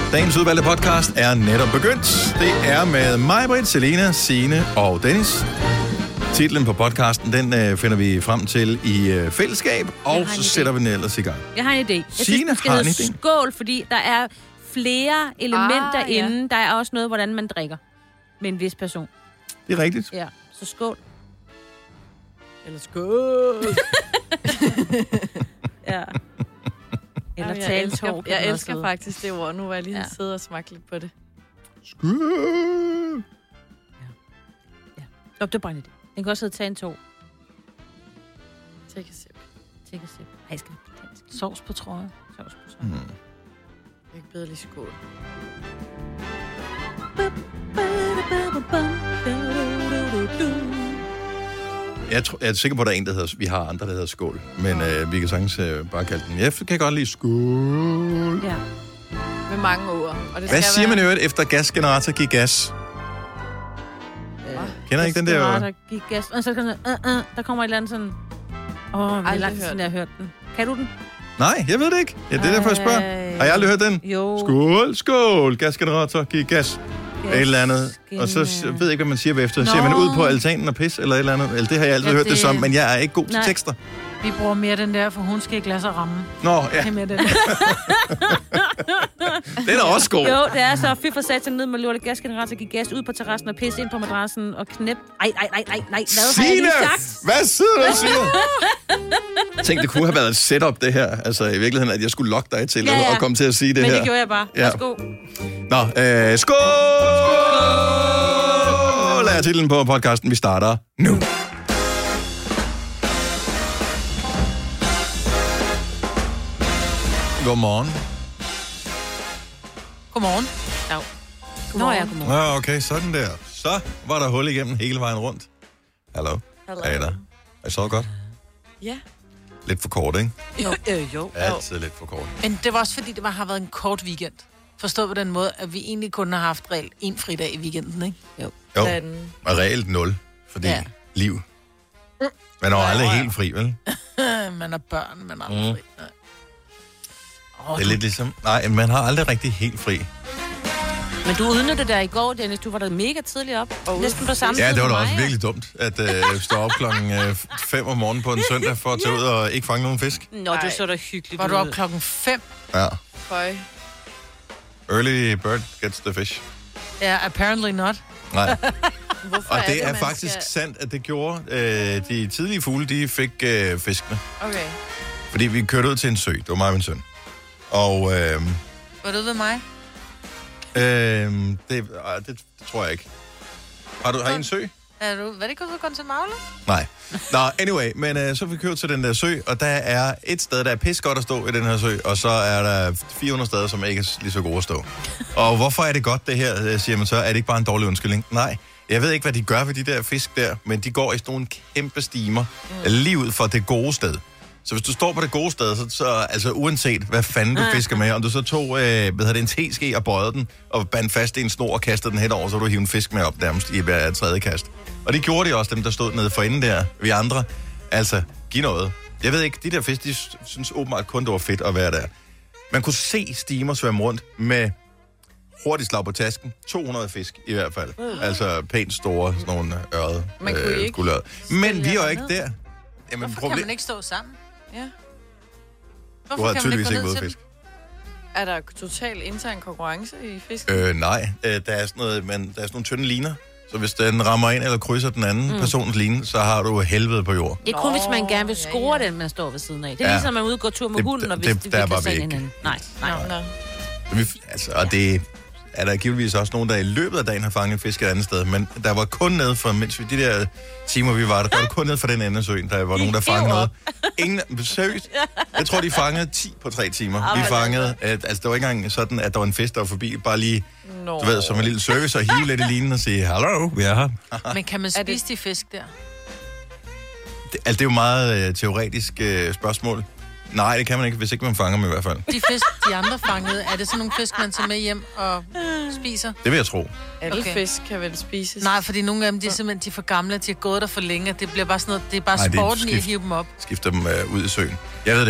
Dagens udvalgte podcast er netop begyndt. Det er med mig, Britt, Selena, Signe og Dennis. Titlen på podcasten, den finder vi frem til i fællesskab, og så sætter vi den ellers i gang. Jeg har en idé. Jeg synes, den skal hedde skål, fordi der er flere elementer inde. Der er også noget, hvordan man drikker med en vis person. Det er rigtigt. Ja, så skål. Eller skål. Ja. Eller taltår. Jeg elsker faktisk det ord. Nu var jeg lige sidde og smage lidt på det. Skål. Ja. Det er bare en idé. Den kan også hedde tage en tår. Take a sip. Take a sip. Ej, skal vi på dansk? Sovs på trøje. Sovs på trøje. Jeg kan bedre lige skål. Jeg er sikker på, at der er en, der hedder... Vi har andre, der hedder skål. Men vi kan sagtens bare kalde den. Jeg kan godt lide skål. Ja. Med mange ord. Og det hvad siger man i øvrigt efter gasgenerator giver gas? Kender I ikke den der? Gasgenerator giver gas. Og så kan der kommer et eller andet sådan... det er langt siden, jeg har hørt den. Kan du den? Nej, jeg ved det ikke. Ja, det er derfor, jeg spørger. Har jeg aldrig hørt den? Jo. Skål, skål, gasgenerator giver gas. Et eller andet. Og så ved jeg ikke, hvad man siger bagefter. Siger man ud på altanen og pis, eller et eller andet? Eller det har jeg altid hørt det som, men jeg er ikke god til tekster. Vi bruger mere den der, for hun skal ikke lade sig ramme. Nå, ja. Det er mere den. Det er da også god. Jo, det er så fy for satan ned med lortet gasgenerator, give gas ud på terrassen og pisse ind på madrassen og knæp. Ej, hvad Signe! har jeg lige sagt? Hvad sidder du og siger? Tænk, det kunne have været et setup, det her. Altså i virkeligheden, at jeg skulle lokke dig til at komme til at sige det her. Men det gjorde jeg bare. Værsgo. Nå, skål! Skål! Er titlen på podcasten. Vi starter nu. Godmorgen. Godmorgen. Dag. Nå ja, godmorgen. Ja, okay, sådan der. Så var der hul igennem hele vejen rundt. Hallo. Er I der? Er I så godt? Ja. Lidt for kort, ikke? Jo. Altid lidt for kort. Men det var også fordi, det har været en kort weekend. Forstået på den måde, at vi egentlig kun har haft reelt en fridag i weekenden, ikke? Jo, og reelt 0, fordi liv. Man er jo aldrig helt fri, vel? Man er børn, man er aldrig fri. Det er lidt ligesom... Nej, man har aldrig rigtig helt fri. Men du udnyttede der i går, Dennis. Du var der mega tidligt op. Næsten på samme tid. Ja, det var da også virkelig dumt, at stå op klokken 5 om morgenen på en søndag for at tage ud og ikke fange nogen fisk. Nå, det så da hyggeligt. Var du op klokken 5? Ja. Føj. Early bird gets the fish. Ja, apparently not. Nej. Hvorfor og det er faktisk sandt, at det gjorde de tidlige fugle, de fik fiskene. Okay. Fordi vi kørte ud til en sø. Det var mig og min søn. Og... Var du ved mig? Det tror jeg ikke. Har I en sø? Hvad er det, kunne du gå til Magle? Nej. Nå, anyway, men så vi kørt til den der sø, og der er et sted, der er pis godt at stå i den her sø, og så er der 400 steder, som ikke er lige så gode at stå. Og hvorfor er det godt det her, siger man så? Er det ikke bare en dårlig undskyldning? Nej. Jeg ved ikke, hvad de gør ved de der fisk der, men de går i sådan nogle kæmpe stimer lige ud for det gode sted. Så hvis du står på det gode sted, så altså uanset hvad fanden du fisker med, om du så tog en teske og bøjede den, og bandt fast i en snor og kastede den henover, så du hive en fisk med op nærmest i hver tredje kast. Og det gjorde de også, dem der stod nede for enden der, vi andre. Altså, giv noget. Jeg ved ikke, de der fisk, de synes åbenbart kun, det var fedt at være der. Man kunne se stimer svømme rundt med hurtigt slag på tasken. 200 fisk i hvert fald. Altså pænt store, sådan nogle ørrede. Man kunne ikke men vi er jo ikke der. Jamen, hvorfor kan man ikke stå sammen? Ja. Du har tydeligvis ikke fisk. Er der total intern konkurrence i fisk? Nej, der er sådan nogle tynde liner. Så hvis den rammer ind eller krydser den anden persons line, så har du helvede på jord. Det er kun, hvis man gerne vil score den, man står ved siden af. Det er ligesom, at man ud og går tur med hunden, og hvis det der kan se hinanden. Nej. Altså, og det er der givetvis også nogen, der i løbet af dagen har fanget fisk et andet sted. Men der var kun ned for, mens de der timer, vi var der var kun ned for den anden søen, der var nogen, der fangede noget. Ingen, seriøst. Jeg tror, de fangede 10 på 3 timer. Vi fangede, altså det var ikke engang sådan, at der var en fisk, der var forbi, bare lige, du ved, som en lille service, og hive lidt i linen og sige, hallo, vi er her. Men kan man spise de fisk der? Det er jo meget teoretisk spørgsmål. Nej, det kan man ikke, hvis ikke man fanger dem i hvert fald. De fisk, de andre fangede, er det sådan nogle fisk, man tager med hjem og spiser? Det vil jeg tro. Alle fisk kan vel spises? Nej, fordi nogle af dem, de er simpelthen de er for gamle, de har gået der for længe. Det bliver bare sådan noget, det er bare sporten i at hive dem op. Skifter dem ud i søen. Jeg ved det ikke.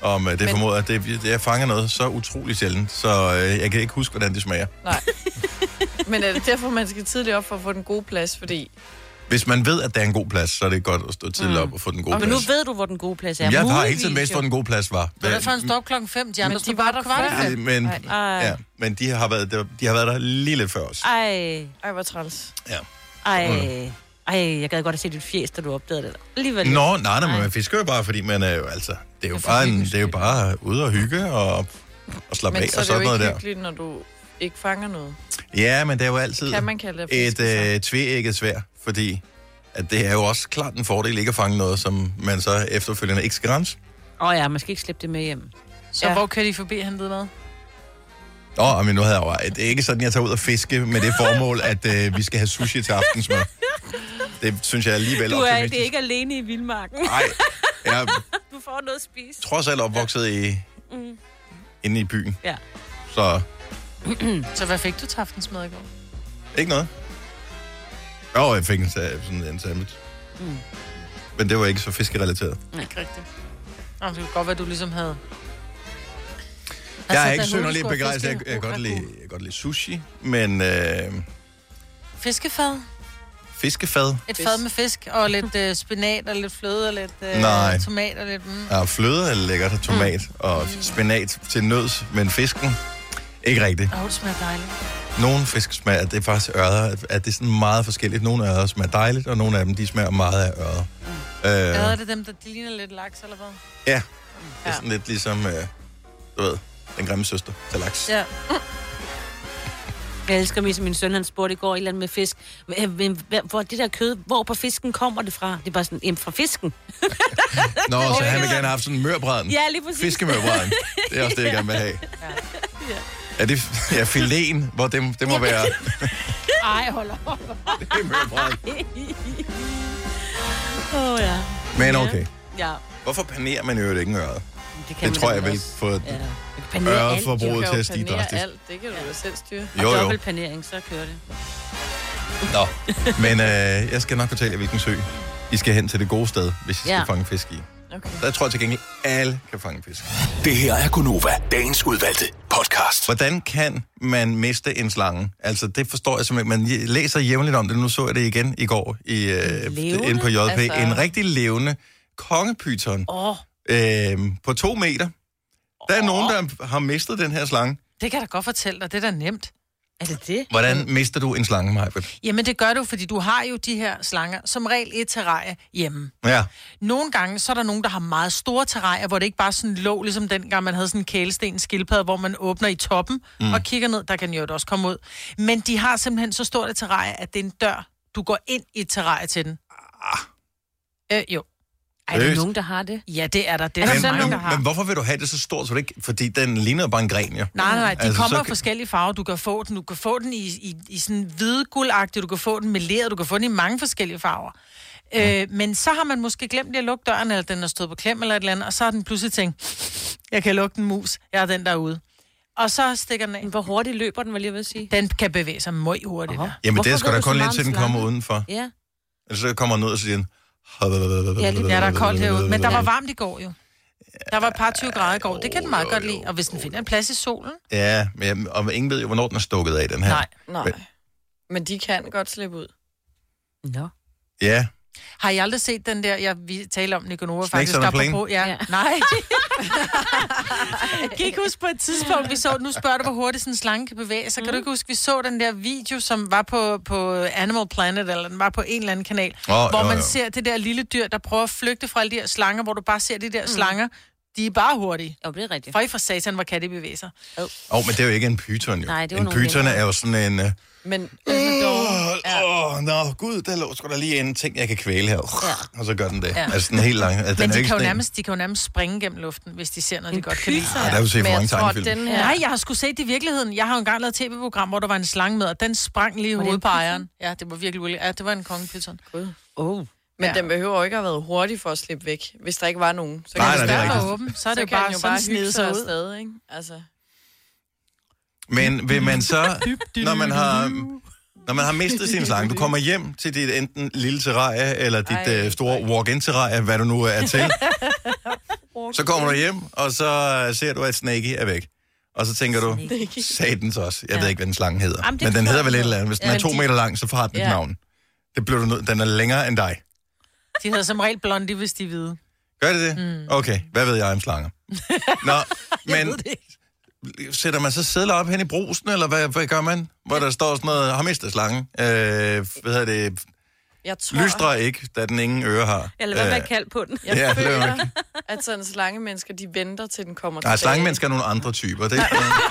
om det formoder, at jeg fanger noget så utroligt sjældent, så jeg kan ikke huske, hvordan det smager. Nej. Men er det derfor, man skal tidligt op for at få den gode plads? Fordi... Hvis man ved, at der er en god plads, så er det godt at stå tidligt op og få den gode plads. Men nu ved du, hvor den gode plads er. Jeg har hele tiden vidst, hvor den gode plads var. Det var derfor, han stod 5:00. De andre stod bare der 5:15. Men de har været der lige lidt før os. Ej, hvor træls. Ja. Ej, jeg gad godt at se dit fjes, da du opdagede det. Alligevel. Nå, nej, men man fisker jo bare, fordi man er jo altså... Det er jo bare ude og hygge og slappe af og sådan noget der. Men så er det jo ikke hyggeligt, når du ikke fanger noget. Ja, men det er jo altid kan man kalde det et tveægget sværd, fordi at det er jo også klart en fordel ikke at fange noget, som man så efterfølgende ikke skal rense. Ja, man skal ikke slippe det med hjem. Så hvor kører de forbi og hentede mad? Men nu havde jeg jo... Det er ikke sådan, jeg tager ud og fiske med det formål, at vi skal have sushi til aftensmad. Det synes jeg alligevel optimistisk. Det er ikke alene i vildmarken. Nej, jeg du får noget at spise. Trods alt opvokset inde i byen. Ja. Så hvad fik du til aftensmad i går? Ikke noget. Jeg fik sådan en sandwich. Men det var ikke så fiskerelateret. Ikke rigtigt. Det kunne godt være, du ligesom havde... Jeg er ikke synderligt begejstret. Jeg kan godt lide sushi, men... Fiskefad? Fiskefad? Et fad med fisk og lidt spinat og lidt fløde og lidt tomat og lidt... Ja, fløde er lækkert, tomat og spinat til nøds, men fisken ikke rigtigt. Det smager dejligt. Nogle fisk smager, det er faktisk ørder, at det er sådan meget forskelligt. Nogle ørder smager dejligt, og nogle af dem, de smager meget af ørder. Ørder er det dem, der ligner lidt laks, eller hvad? Ja, det er sådan lidt ligesom, du ved, den grimme søster til laks. Ja. Jeg elsker mig, som min søn, han spurgte i går et eller andet med fisk. Hvor det der kød, hvor på fisken kommer det fra? Det er bare sådan, fra fisken. Nå, så han vil gerne have haft sådan en mørbræden. Ja, lige præcis. Fiskemørbræden. Det er også det, jeg gerne vil have. Ja. Er det filéen, hvor det må være... Ej, hold op. Det er mørbræden. Ja. Men okay. Ja. Hvorfor panerer man jo ikke en ørred? Det tror jeg vil få øredforbruget til at stige drastisk. Alt. Det kan du jo selv styre. Jo. Og dobbeltpanering, så kører det. Nå, men jeg skal nok fortælle jer, hvilken sø I skal hen til det gode sted, hvis I skal fange fisk i. Okay. Der tror jeg til gengæld, alle kan fange fisk. Det her er Gonova, dagens udvalgte podcast. Hvordan kan man miste en slange? Altså, det forstår jeg simpelthen. Man læser jævnligt om det. Nu så jeg det igen i går inde på JP. Altså... En rigtig levende kongepyton på 2 meter. Der er nogen, der har mistet den her slange. Det kan jeg da godt fortælle dig. Det er da nemt. Er det det? Hvordan mister du en slange, Majbert? Jamen, det gør du, fordi du har jo de her slanger, som regel et terrarie hjemme. Ja. Nogle gange, så er der nogen, der har meget store terrarier, hvor det ikke bare sådan lå, ligesom dengang man havde sådan en kælesten skildpadde, hvor man åbner i toppen og kigger ned. Der kan den jo også komme ud. Men de har simpelthen så stort et terrarie, at det er en dør. Du går ind i et terrarie til den. Jo. Er der nogen, der har det? Ja, det er der. Det er der nogen, der har. Men hvorfor vil du have det så stort, så det ikke, fordi den ligner bare en gren, jo? Nej, de kommer i forskellige farver. Du kan få den, i sådan hvidguldagtig, du kan få den meleret, du kan få den i mange forskellige farver. Men så har man måske glemt at lukke døren, eller den er stået på klem eller et eller andet, og så har den pludselig tænkt, jeg kan lukke den mus, jeg er den derude. Og så stikker den af. Hvor hurtigt løber den, vil jeg vil sige? Den kan bevæge sig meget hurtigt. Jamen, det skal da kun lidt til, den kommer udenfor. Ja. Altså, så kommer den ud og siger den... Ja, der er koldt herude. Men der var varmt i går jo. Der var et par 20 grader i går. Det kan den meget godt lide. Og hvis den finder en plads i solen... Ja, og ingen ved jo, hvornår den er stukket af, den her. Nej. Men de kan godt slippe ud. Nå. Ja. Har I aldrig set den der, vi taler om Nikonova faktisk? Ja. Nej. Kan ikke huske på et tidspunkt, vi så, nu spørger du, hvor hurtigt sådan en slange kan bevæge sig. Kan du ikke huske, vi så den der video, som var på Animal Planet, eller den var på en eller anden kanal, hvor man ser det der lille dyr, der prøver at flygte fra alle de her slanger, hvor du bare ser de der slanger, de er bare hurtige. Jo, det er rigtigt. For satan, hvor kan de bevæge sig? Men det er jo ikke en pyton, jo. Nej, det er en pyton er jo sådan en... Men gud, der lå sgu da lige en ting, jeg kan kvæle her. Ja. Og så gør den det. Ja. Altså, den er helt lang. Altså, men de kan jo nærmest springe gennem luften, hvis de ser noget, de godt kan lide. Ja, der er jo set for mange tegnefilm. Nej, jeg har sgu set det i virkeligheden. Jeg har jo engang lavet et tv-program, hvor der var en slange med, og den sprang lige i hovedet på ejeren. Ja, det var virkelig. Ja, det var en kongepyton. Men den behøver jo ikke at have været hurtig for at slippe væk, hvis der ikke var nogen. Så nej, kan det er rigtigt. Åben, så er det jo bare sådan snede sig ud. Stadig, ikke? Altså. Men vil man så, når man har mistet sin slange, du kommer hjem til dit enten lille terrarie, eller dit store walk-in terrarie, hvad du nu er til. Så kommer du hjem, og så ser du, at Snakey er væk. Og så tænker du, satans også. Jeg ved ikke, hvad den slange hedder. Men den hedder vel et eller andet. Hvis den er 2 meter lang, så får den et navn. Det bliver du nødt. Den er længere end dig. De hedder som regel Blondie, hvis de er hvide. Gør det det? Okay, hvad ved jeg om slanger? Nå, men sætter man så sedler op hen i brusen, eller hvad gør man? Hvor der står sådan noget, har mistet slangen. Hvad hedder det? Lystrer ikke, da den ingen ører har. Eller hvad man kalder på den. Jeg føler, at sådan slangemennesker, de venter til den kommer tilbage. Nej, slangemennesker er nogle andre typer. Det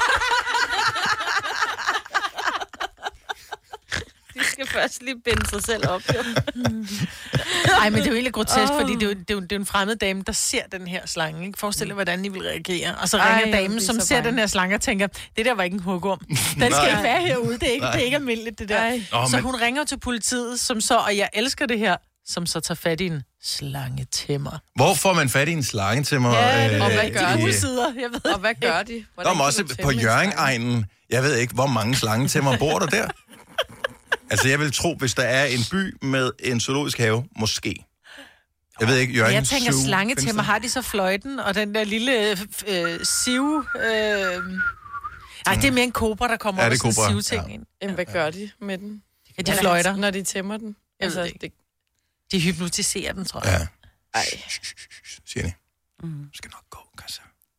De skal først lige binde sig selv op. Ej, men det er jo egentlig grotesk, fordi det er jo en fremmed dame, der ser den her slange. Ikke? Forestil dig, hvordan I vil reagere. Og så ringer damen, som ser den her slange og tænker, det der var ikke en hugorm. Den skal ikke være herude. Det er ikke almindeligt, det der. Så hun ringer til politiet, som så, og jeg elsker det her, som så tager fat i en slangetæmmer. Hvor får man fat i en slangetæmmer? Og hvad gør de? Jeg ved og hvad gør de? Hvordan der også på Hjørring-egnen. Jeg ved ikke, hvor mange slangetæmmer bor der der. Altså, jeg vil tro, hvis der er en by med en zoologisk have, måske. Jeg ved ikke, Jørgen. Jeg tænker, slangetæmmer, har de så fløjten, og den der lille siv... Nej, det er mere en kobra, der kommer over sådan en sivting ind. Jamen, hvad gør de med den? Ja, de fløjter. Når de tæmmer den? Altså, de hypnotiserer den, tror jeg. Ja. Ej. Siger de. Skal nok gå, Kassa.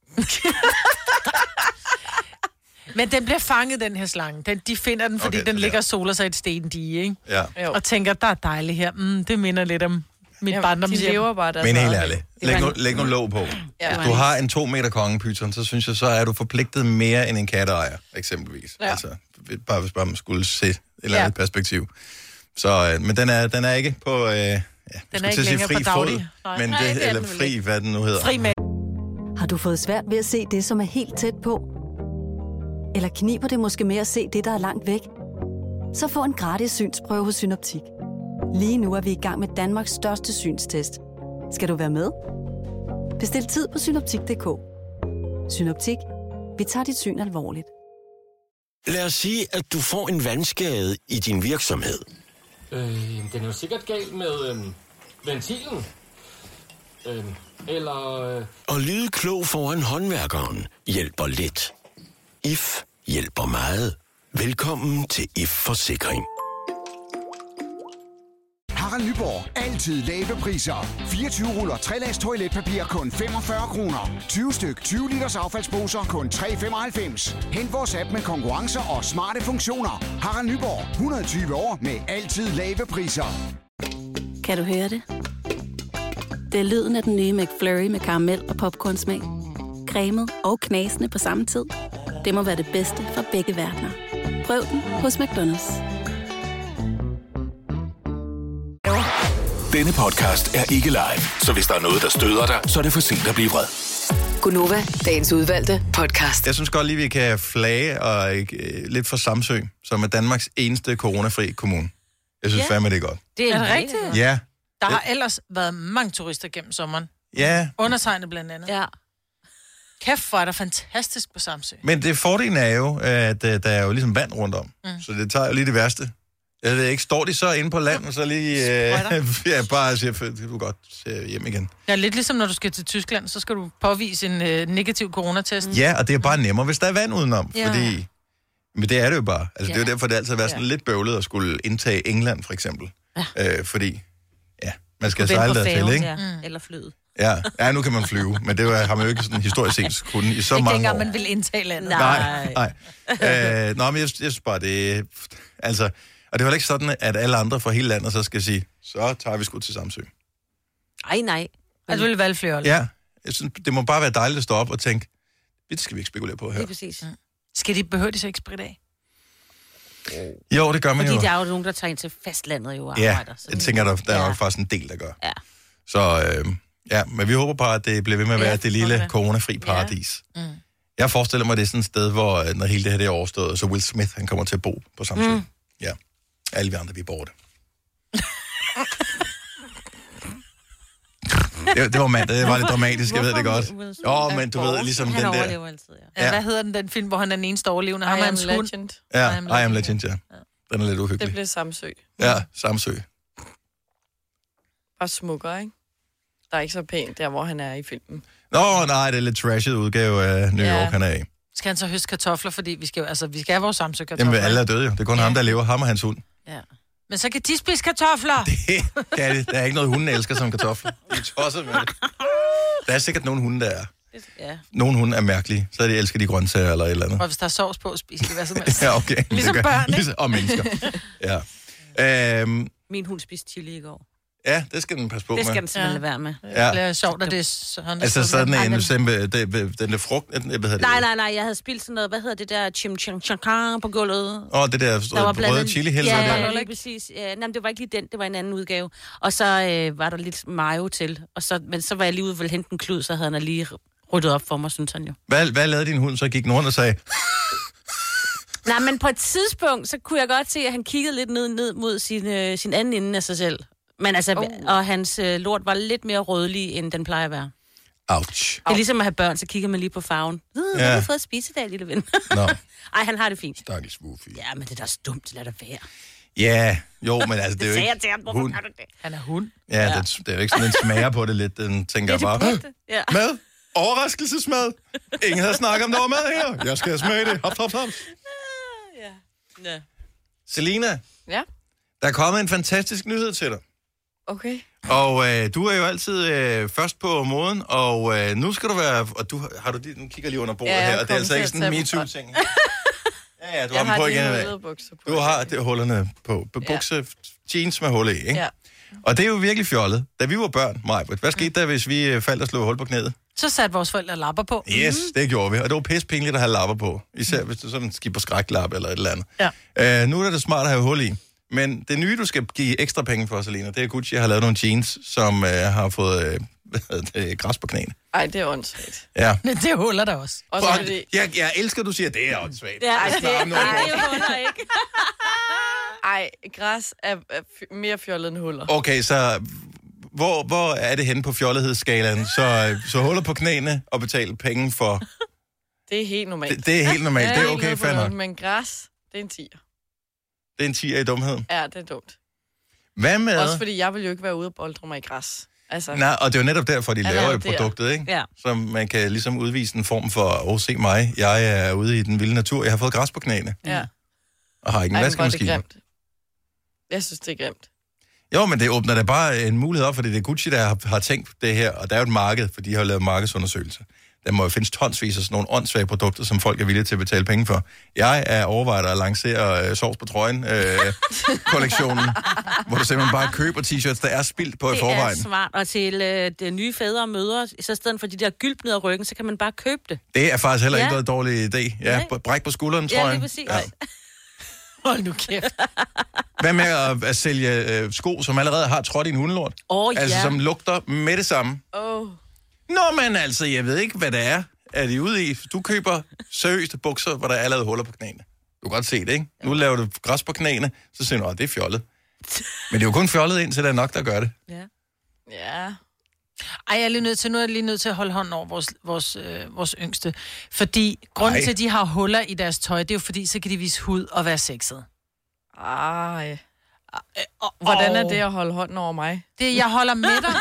Men den bliver fanget, den her slange. De finder den, fordi den ligger og soler sig i et stendige, ikke? Ja. Og tænker, der er dejligt her. Det minder lidt om mit barndomshjem. De lever bare deres. Men helt ærligt, læg nu låg på. Ja. Hvis du har en 2 meter kongepyton, så synes jeg, så er du forpligtet mere end en katteejer, eksempelvis. Ja. Altså, bare hvis man skulle se et eller andet perspektiv. Så, men den er ikke på... den er ikke længere på daglig. Men det, eller fri, hvad den nu hedder. Fri med. Har du fået svært ved at se det, som er helt tæt på? Eller kniber det måske med at se det, der er langt væk? Så få en gratis synsprøve hos Synoptik. Lige nu er vi i gang med Danmarks største synstest. Skal du være med? Bestil tid på synoptik.dk. Synoptik. Vi tager dit syn alvorligt. Lad os sige, at du får en vandskade i din virksomhed. Den er jo sikkert galt med ventilen. Og lyde klog foran håndværkeren hjælper lidt. IF hjælper meget. Velkommen til IF Forsikring. Harald Nyborg. Altid lave priser. 24 ruller 3-lags toiletpapir kun 45 kroner. 20 styk 20 liters affaldsposer kun 3,95. Hent vores app med konkurrencer og smarte funktioner. Harald Nyborg. 120 år med altid lave priser. Kan du høre det? Det er lyden af den nye McFlurry med karamel og popcornsmag. Cremet og knasende på samme tid. Det må være det bedste fra begge verdener. Prøv den hos McDonald's. Denne podcast er ikke live, så hvis der er noget, der støder dig, så er det for sent at blive vred. Gunova, dagens udvalgte podcast. Jeg synes godt lige, vi kan flage og lidt for Samsø, som er Danmarks eneste coronafri kommune. Jeg synes fandme, det er godt. Det er det rigtigt? Ja. Der har ellers været mange turister gennem sommeren. Ja. Undertegnet blandt andet. Ja. Kæft, hvor er der fantastisk på Samsø. Men det fordelen er jo, at der er jo ligesom vand rundt om. Så det tager jo lige det værste. Jeg ved ikke, står de så inde på landet, så lige bare siger, du kan godt hjem igen. Ja, lidt ligesom når du skal til Tyskland, så skal du påvise en negativ coronatest. Ja, og det er bare nemmere, hvis der er vand udenom, fordi... Men det er det jo bare. Altså, det er jo derfor, det altid har været sådan lidt bøvlet at skulle indtage England, for eksempel. Fordi, man skal sejle dertil, ikke? Eller flyet. Ja, nu kan man flyve, men det har man jo ikke sådan historisk set kunnet i så mange år. Ikke engang, man vil indtage landet. Nej. Men jeg synes bare, det altså... Og det var ikke sådan, at alle andre fra hele landet så skal sige, så tager vi sgu til Samsø. Nej. Altså, du vil valge flere. Ja, jeg synes, det må bare være dejligt at stå op og tænke, det skal vi ikke spekulere på her. Det er præcis. Behøver de så ikke sprit af? Jo, det gør man Fordi jo. der er jo nogen, der tager ind til fastlandet jo og ja, arbejder. Jeg tænker, der er nok faktisk en del, der gør. Ja. Så men vi håber på, at det bliver ved med at være det lille coronafri paradis. Ja. Jeg forestiller mig, det er sådan et sted, hvor når hele det her er overstået, så Will Smith, han kommer til at bo på Samsø. Ja. Alle vi andre, vi bor det. Det var mandag, det var lidt dramatisk, jeg ved det godt. Men du ved, ligesom den der... Altid, ja. Hvad hedder den film, hvor han er den eneste overlevende? I Am Legend. Ja, I Am Legend, ja. Den er lidt uhyggelig. Det bliver Samsø. Ja, Samsø. Bare smukkere, ikke? Der er ikke så pænt der, hvor han er i filmen. Nå, nej, det er lidt trashet udgave af New York, han er i. Skal han så høste kartofler, fordi vi skal have vores Samsø-kartofler? Jamen, alle er døde jo. Det er kun ham, der lever. Ham og hans hund. Ja. Men så kan de spise kartofler. Det kan det. Der er ikke noget, hunden elsker som kartofler. De er tosset med det. Der er sikkert nogle hunde, der er. Ja. Nogle hunde er mærkelige, så de elsker de grøntsager eller et eller andet. Og hvis der er sovs på, spiser de hvad som helst. Ja, okay. Ligesom børn, ikke? Ligesom, og mennesker. Ja. Min hund spiste chili i går. Ja, det skal den passe på med. Det skal den simpelthen være med. Ja. Det er sjovt, at det er sådan... Altså sådan en den der frugt... Nej, jeg havde spildt sådan noget, hvad hedder det der, chimchang på gulvet. Det der røde chili-hælser der. Ja, lige præcis. Ja, det var ikke lige den, det var en anden udgave. Og så var der lidt mayo til. Men så var jeg lige ude og ville hente en klud, så havde han lige ryddet op for mig, synes han jo. Hvad lavede din hund? Så gik den rundt og sagde... Nej, men på et tidspunkt, så kunne jeg godt se, at han kiggede lidt ned mod sin anden ende af sig selv. Men altså, og hans lort var lidt mere rødlig, end den plejer at være. Ouch. Det er ligesom at have børn, så kigger man lige på farven. Hvad har du fået at spise i dag, lille ven? Ej, han har det fint. Stakkels Wuffy. Ja, men det er da dumt, lad det være. Ja, jo, men altså, det er jo ikke... til ham, hvorfor har du det? Han er hund. Ja, det er jo ikke sådan, den smager på det lidt. Den tænker bare... Mad? Overraskelsesmad? Ingen havde snakket om, der var mad her. Jeg skal smage det. Hop. Ja. Selina? Ja? Der er kommet en fantastisk nyhed til dig. Okay. Og du er jo altid først på moden, og nu skal du være... Og nu kigger lige under bordet her, og det er altså ikke sådan en MeToo-ting. Ja, du har dem på igen. Du har det hullerne på. Bukse, jeans med hulle i, ikke? Ja. Og det er jo virkelig fjollet. Da vi var børn, Majbrit, hvad skete der, hvis vi faldt og slog hul på knæet? Så satte vores forældre lapper på. Yes, det gjorde vi. Og det var pisspinligt at have lapper på. Især hvis du sådan skipper skræklap eller et eller andet. Ja. Nu er det smart at have hul i. Men det nye, du skal give ekstra penge for, Selina, det er Gucci har lavet nogle jeans, som har fået græs på knæene. Ej, det er åndssvagt. Ja. Det huller der også. Jeg elsker, at du siger, at det er åndssvagt. Det huller ikke. Ej, græs er mere fjollet end huller. Okay, så hvor er det henne på fjollighedsskalaen? Så huller på knæene og betale penge for... Det er helt normalt. Det er helt normalt. Det er okay, fair nok. Men græs, det er en 10'er. Det er en 10'er i dumhed? Ja, det er dumt. Hvad med... Også fordi jeg vil jo ikke være ude og boldre mig i græs. Altså... Nej, og det er jo netop derfor, de laver produktet, ikke? Ja. Så man kan ligesom udvise en form for, se mig, jeg er ude i den vilde natur, jeg har fået græs på knæene. Ja. Og har ikke en vaskemaskine. Jeg synes, det er grimt. Jo, men det åbner da bare en mulighed op, fordi det er Gucci, der har tænkt det her, og der er jo et marked, for de har lavet markedsundersøgelser. Der må jo findes tonsvis af sådan nogle åndssvage produkter, som folk er villige til at betale penge for. Jeg er overvejet at lancere sovs på trøjen kollektionen, hvor du simpelthen bare køber t-shirts, der er spildt på i forvejen. Det er smart. Og til de nye fædre og mødre, så i stedet for de der gylp ned ad ryggen, så kan man bare købe det. Det er faktisk heller ikke noget dårlig idé. Ja, bræk på skulderen, tror jeg. Ja, lige præcis. Ja. Hold nu kæft. Hvad med at sælge sko, som allerede har trådt i en hundelort? Altså, som lugter med det samme. Nå, men altså, jeg ved ikke, hvad det er. Er de ude i? Du køber seriøst bukser, hvor der er allerede huller på knæene. Du kan godt se det, ikke? Nu laver du græs på knæene, så siger du, det er fjollet. Men det er jo kun fjollet indtil der er nok, der gør det. Ja. Ej, jeg er lige nødt til at holde hånden over vores yngste. Fordi grunden til, at de har huller i deres tøj, det er jo fordi, så kan de vise hud og være sexet. Ej. Hvordan er det at holde hånden over mig? Det, jeg holder med dig.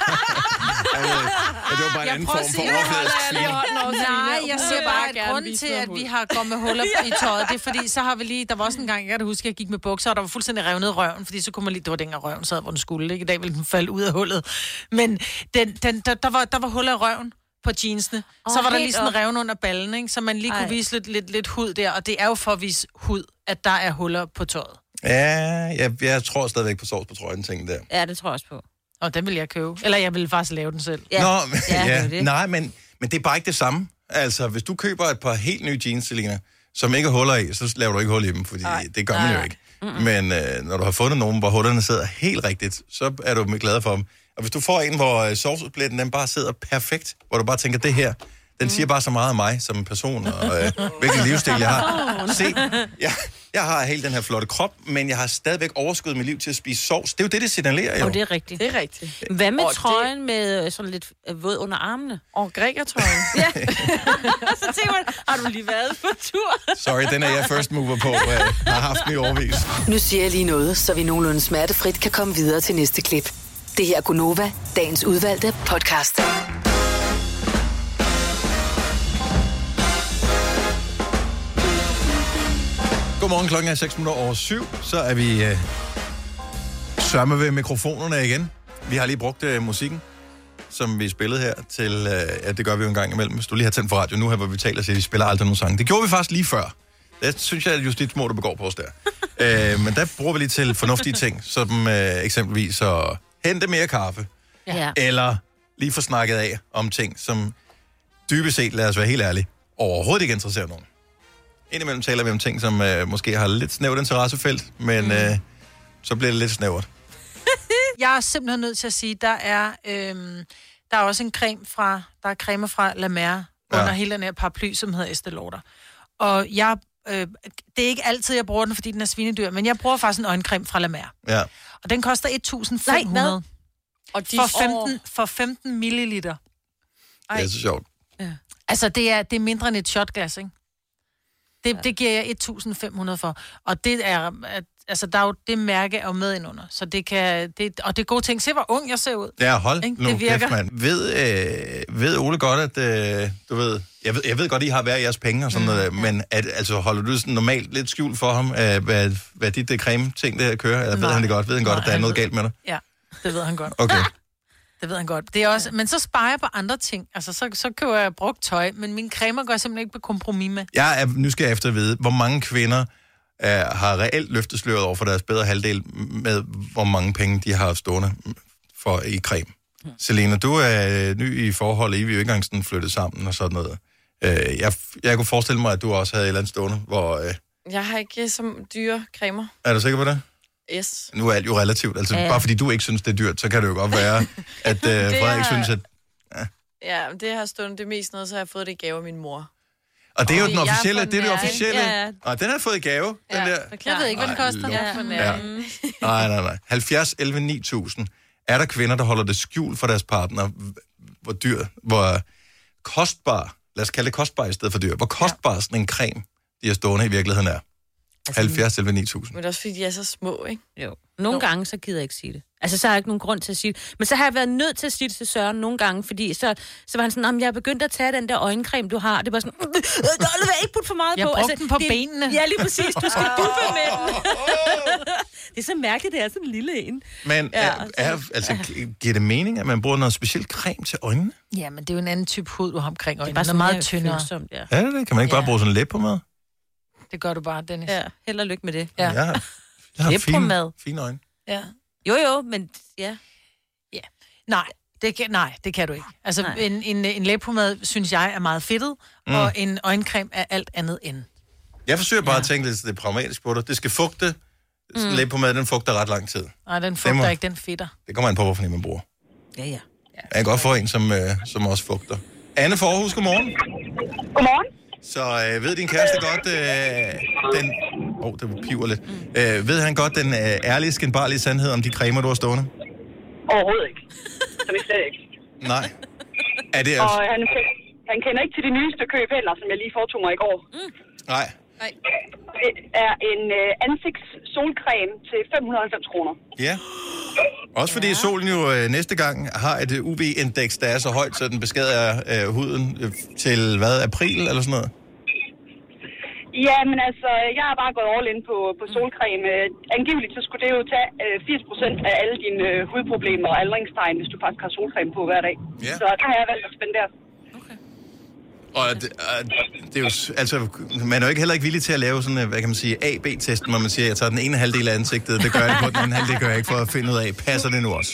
Det var bare en anden form for overfladisk. Nej, jeg siger bare, at grunden til, at vi har gået med huller i tøjet, det er fordi, så har vi lige... Der var også en gang, jeg kan huske, at jeg gik med bukser, og der var fuldstændig revet ned røven, fordi så kunne man lige... Det var dengang røven sad, hvor den skulle, ikke? I dag ville den falde ud af hullet. Men der var huller i røven på jeansene. Så var der lige sådan reven under ballen, ikke? Så man lige kunne vise lidt hud der, og det er jo for at vise hud, at der er huller på tøjet. Ja, jeg tror stadigvæk på sovs på trøjen, ting der. Ja, det tror jeg også på. Og den vil jeg købe. Eller jeg vil faktisk lave den selv. Ja. Nej, men det er bare ikke det samme. Altså, hvis du køber et par helt nye jeans, Selina, som ikke er huller i, så laver du ikke hul i dem, fordi det gør man jo ikke. Men når du har fundet nogen, hvor hullerne sidder helt rigtigt, så er du glad for dem. Og hvis du får en, hvor sovsblætten den bare sidder perfekt, hvor du bare tænker, det her, den siger bare så meget om mig som en person, og hvilken livsstil jeg har. Se, jeg har helt den her flotte krop, men jeg har stadigvæk overskuddet mit liv til at spise sovs. Det er jo det signalerer jo. Det er rigtigt. Det er rigtigt. Hvad med trøjen med sådan lidt våd under armene? Grækertrøjen. Ja. Så tænker man, har du lige været på tur? Sorry, den er jeg first mover på. Jeg har haft den i overvis. Nu siger jeg lige noget, så vi nogenlunde smertefrit kan komme videre til næste klip. Det her er Gunova, dagens udvalgte podcast. Godmorgen, klokken er 6:07. Så er vi sørme ved mikrofonerne igen. Vi har lige brugt musikken, som vi spillede her til... ja, det gør vi jo en gang imellem. Hvis du lige har tændt for radio nu her, hvor vi taler, så vi spiller aldrig nogen sange. Det gjorde vi faktisk lige før. Det synes jeg, at justitsmord, der begår på os der. Men der bruger vi lige til fornuftige ting, som eksempelvis at hente mere kaffe. Ja. Eller lige få snakket af om ting, som dybest set, lad os være helt ærlige, overhovedet ikke interesserer nogen. Indimellem taler vi om ting, som måske har lidt snævert interessefelt, men så bliver det lidt snævert. Jeg er simpelthen nødt til at sige, der er også en creme fra, der er cremer fra La Mer under hele den her paraply, som hedder Estée Lauder. Og jeg, det er ikke altid, jeg bruger den, fordi den er svinedyr, men jeg bruger faktisk en øjencreme fra La Mer. Ja. Og den koster 1.500. Og for 15 milliliter. Det er så sjovt. Ja. Altså, det er mindre end et shotglas, ikke? Det giver jeg 1.500 for. Og det er... Altså, der er jo det mærke er jo med indunder, så det kan... og det er gode ting. Se, hvor ung jeg ser ud. Ja, hold ikke? nu Det virker. Kæft, mand. Ved Ole godt, at du ved... Jeg ved godt, I har hver jeres penge og sådan noget, men altså, holder du sådan normalt lidt skjult for ham, hvad dit creme-ting der kører? Eller ved han det godt? Ved han godt, at der er noget galt med dig? Ja, det ved han godt. Okay. Det ved han godt. Det er også, men så sparer jeg på andre ting. Altså, så køber jeg brugt tøj, men mine cremer går jeg simpelthen ikke på kompromis med. Jeg er nysgerrig efter at vide, hvor mange kvinder har reelt løftet sløret over for deres bedre halvdel med, hvor mange penge de har stående for i creme. Selena, du er ny i forholdet. I vil jo ikke engang sådan flytte sammen og sådan noget. Jeg kunne forestille mig, at du også havde et eller andet stående, hvor... Jeg har ikke så dyre cremer. Er du sikker på det? Yes. Nu er alt jo relativt. Altså, bare fordi du ikke synes, det er dyrt, så kan det jo godt være, at Frederik synes, at... Ja, det har stået det mest noget, så har jeg fået det i gave af min mor. Og det er jo den officielle, det er det officielle. Ja. Og den har fået i gave, den der. Jeg ved ikke, hvad den koster. Nej. 70, 11, 9000. Er der kvinder, der holder det skjult for deres partner, hvor kostbar, lad os kalde det kostbar i stedet for dyr, hvor kostbar sådan en creme, de har stående i virkeligheden er? 70 11 9000. Men det er også fordi, de er så små, ikke? Jo. Nogle gange, så gider jeg ikke sige det. Altså, så har jeg ikke nogen grund til at sige det. Men så har jeg været nødt til at sige det til Søren nogle gange, fordi så var han sådan, jeg er begyndt at tage den der øjencreme, du har. Det var sådan, vil ikke putte for meget på. Jeg brugte den på benene. Ja, lige præcis. Du skal duppe med den. Det er så mærkeligt, det er sådan en lille en. Men giver det mening, at man bruger noget specielt creme til øjnene? Ja, men det er jo en anden type hud, du har omkring øjnene. Det er bare sådan meget tyndere. tyndere. Ja, det kan man ikke bare bruge sådan en læb på mad? Det gør du bare, Dennis. Ja, held og lykke med det. Ja. Jeg har fine øjne. Ja. Jo, men ja. Ja. Nej, det kan du ikke. Altså, en læbpomade, synes jeg, er meget fedtet, og en øjencreme er alt andet end. Jeg forsøger bare at tænke lidt, det er pragmatisk på dig. Det skal fugte. Læbpomade, den fugter ret lang tid. Nej, den fugter ikke, den fedter. Det kommer an på, hvorfor man bruger. Ja. Jeg kan godt få en, som også fugter. Anne fra Aarhus, godmorgen. Godmorgen. Så ved din kæreste godt, den... det piver lidt. Ved han godt den ærlige, skinbarlige sandhed om de cremer, du har stående? Overhovedet ikke. Som I slet ikke. Nej. Er det og han kender ikke til de nyeste køb heller, som jeg lige foretog mig i går. Nej. Det er en ansigtssolcreme til 590 kroner. Ja. Også fordi solen jo næste gang har et UV-indeks, der er så højt, så den beskadiger huden til, april eller sådan noget? Ja, men altså, jeg har bare gået all in på solcreme. Angiveligt så skulle det jo tage 80% af alle dine hudproblemer og aldringstegn, hvis du faktisk har solcreme på hver dag. Ja. Så der har jeg valgt at spendere. Og det er jo, altså, man er jo heller ikke villig til at lave sådan, hvad kan man sige, A-B-testen, hvor man siger, jeg tager den ene halvdel af ansigtet, det gør jeg på, den anden halvdel gør jeg ikke, for at finde ud af, passer det nu også?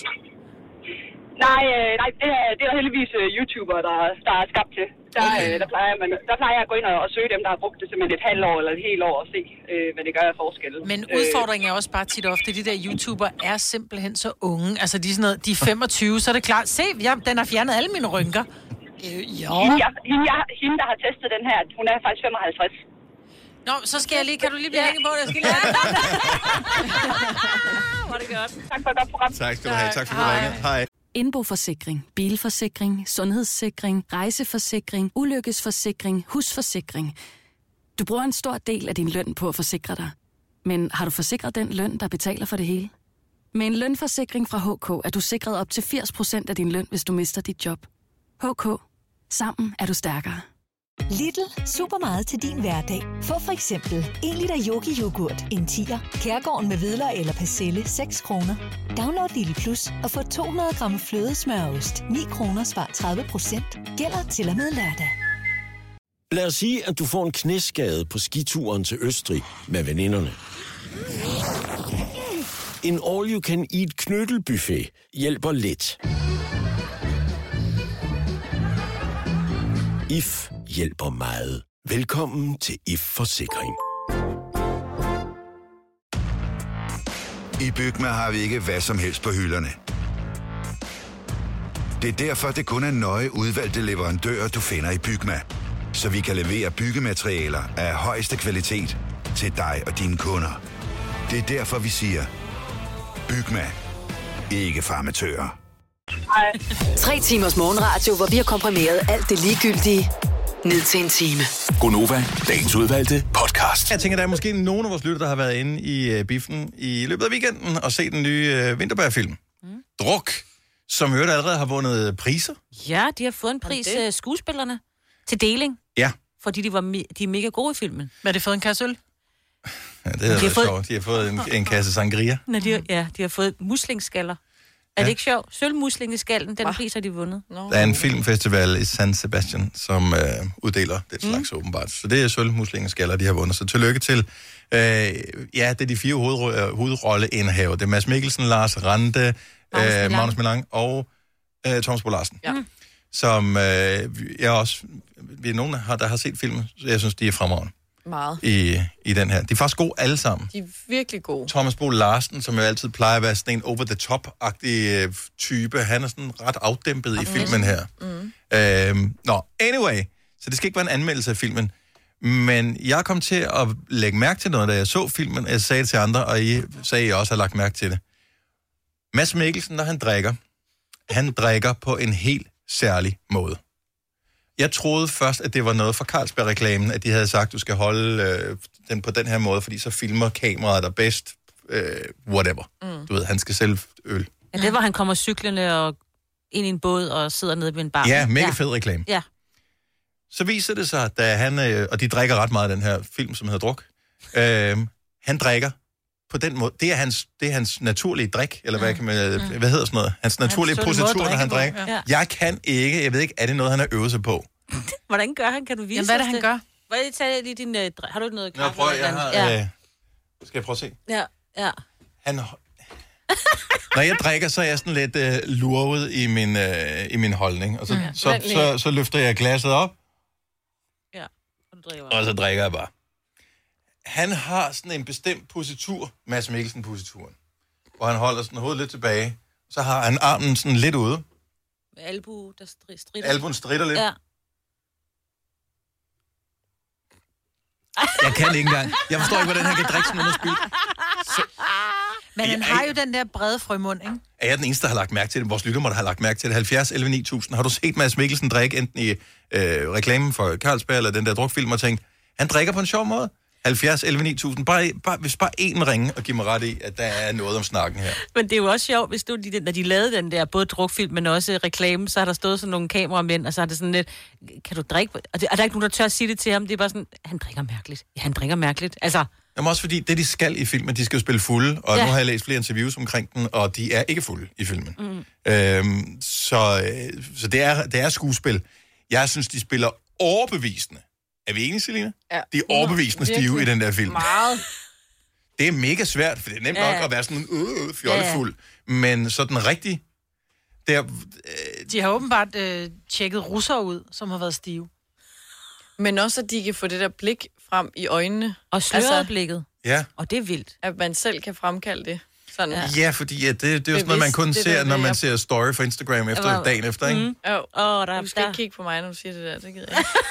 Nej, det er heldigvis YouTuber, der er skabt til. Der plejer jeg at gå ind og søge dem, der har brugt det simpelthen et halvt år eller et helt år og se, hvad det gør af forskel. Men udfordringen er også bare tit ofte, de der YouTuber er simpelthen så unge. Altså, de er sådan noget, de er 25, så er det klart. Se, den har fjernet alle mine rynker. Hende, der har testet den her, hun er faktisk 55. Nå, så skal jeg lige, kan du lige blive hængende på det? Jeg skal lige Hvor er det godt. Tak for et godt program. Tak skal du have. Tak for at du ringe. Hej. Indboforsikring, bilforsikring, sundhedssikring, rejseforsikring, ulykkesforsikring, husforsikring. Du bruger en stor del af din løn på at forsikre dig. Men har du forsikret den løn, der betaler for det hele? Med en lønforsikring fra HK er du sikret op til 80% af din løn, hvis du mister dit job. HK. Sammen er du stærkere. Lidl. Super meget til din hverdag. Få for eksempel 1 liter Yogi-yoghurt, en 10'er. Kærgården med hvidløg eller persille, 6 kroner. Download Lidl Plus og få 200 gram flødesmørost, 9 kroner, spar 30%. Gælder til og med lørdag. Lad os sige, at du får en knæskade på skituren til Østrig med veninderne. En all-you-can-eat knyttelbuffet hjælper lidt. IF hjælper meget. Velkommen til IF Forsikring. I Bygma har vi ikke hvad som helst på hylderne. Det er derfor, det kun er nøje udvalgte leverandører, du finder i Bygma. Så vi kan levere byggematerialer af højeste kvalitet til dig og dine kunder. Det er derfor, vi siger, Bygma. Ikke farmatører. 3 timers morgenradio, hvor vi har komprimeret alt det ligegyldige ned til en time. Gonova, dagens udvalgte podcast. Jeg tænker, der er måske nogen af vores lytter, der har været inde i biffen i løbet af weekenden og set den nye Vinterberg-film. Druk, som allerede har vundet priser. Ja, de har fået en pris af skuespillerne til deling. Ja. Fordi de er mega gode i filmen. Men har de fået en kasse øl? Ja, det er sjovt. De har fået en kasse sangria. De har fået muslingskaller. Er det ikke sjovt? Sølvmuslingeskallen, den pris har de vundet. Der er en filmfestival i San Sebastian, som uddeler det slags åbenbart. Så det er sølvmuslingeskaller, de har vundet. Så tillykke til. Det er de 4 hovedrolleindehaver. Det er Mads Mikkelsen, Lars Rante, Magnus Milang og Thomas Bo Larsen. Ja. Som jeg også... Vi er nogen, der har set filmen, så jeg synes, de er fremragende. Meget. I den her. De er faktisk gode alle sammen. De er virkelig gode. Thomas Bo Larsen, som jo altid plejer at være sådan en over-the-top-agtig type, han er sådan ret afdæmpet i filmen her. Anyway, så det skal ikke være en anmeldelse af filmen. Men jeg kom til at lægge mærke til noget, da jeg så filmen. Jeg sagde det til andre, og I sagde, at I også har lagt mærke til det. Mads Mikkelsen, når han drikker på en helt særlig måde. Jeg troede først, at det var noget fra Carlsberg-reklamen, at de havde sagt, at du skal holde den på den her måde, fordi så filmer kameraet der bedst, whatever. Du ved, han skal sælge øl. Ja, det var, han kommer cyklende og ind i en båd og sidder nede ved en bar. Ja, mega fed reklame. Ja. Så viser det sig, da han, og de drikker ret meget af den her film, som hedder Druk, han drikker på den måde. Det er hans naturlige drik, eller hvad hedder sådan noget? Hans naturlige positur, når han drikker. Ja. Jeg kan ikke, jeg ved ikke, er det noget, han har øvet sig på? Hvordan gør han? Kan du vise hvad er det, han gør? Tage lige din... har du noget kaffe? Skal jeg prøve at se? Ja. Når jeg drikker, så er jeg sådan lidt lurvet i min holdning. Og så løfter jeg glasset op. Ja. Og så drikker jeg bare. Han har sådan en bestemt positur, Mads Mikkelsen-posituren, hvor han holder sådan hovedet lidt tilbage. Så har han armen sådan lidt ude. Med albu, der stritter. Albuen stritter lidt. Ja. Jeg kan ikke engang. Jeg forstår ikke, hvordan han kan drikke sådan noget spil. Men han har jo den der brede frømund, ikke? Er jeg den eneste, der har lagt mærke til det? Vores lytter må der have lagt mærke til det. 70 11 9000. Har du set Mads Mikkelsen drikke enten i reklamen for Carlsberg eller den der drukfilm og tænkt, han drikker på en sjov måde? 70 11 9000. Hvis bare én ringe og giver mig ret i, at der er noget om snakken her. Men det er jo også sjovt, hvis når de lavede den der både drukfilm, men også reklame, så har der stået sådan nogle kameramænd, og så er det sådan lidt, kan du drikke? Og der er ikke nogen, der tør at sige det til ham. Det er bare sådan, han drikker mærkeligt. Ja, han drikker mærkeligt. Altså... Jamen også fordi, det de skal i filmen, de skal jo spille fulde, og nu har jeg læst flere interviews omkring den, og de er ikke fulde i filmen. Så det er skuespil. Jeg synes, de spiller overbevisende. Er vi enige, Selina? Ja. De er overbevisende stive i den der film. Meget. Det er mega svært, for det er nemt nok at være sådan fjollefuld. Men så den rigtige... De har åbenbart tjekket russere ud, som har været stive. Men også, at de kan få det der blik frem i øjnene. Og sløret blikket. Ja. Og det er vildt. At man selv kan fremkalde det. Sådan. Ja, fordi det er jo sådan noget, man kun ser, når man ser story for Instagram dagen efter, ikke? Du skal ikke kigge på mig, når du siger det der. Det gider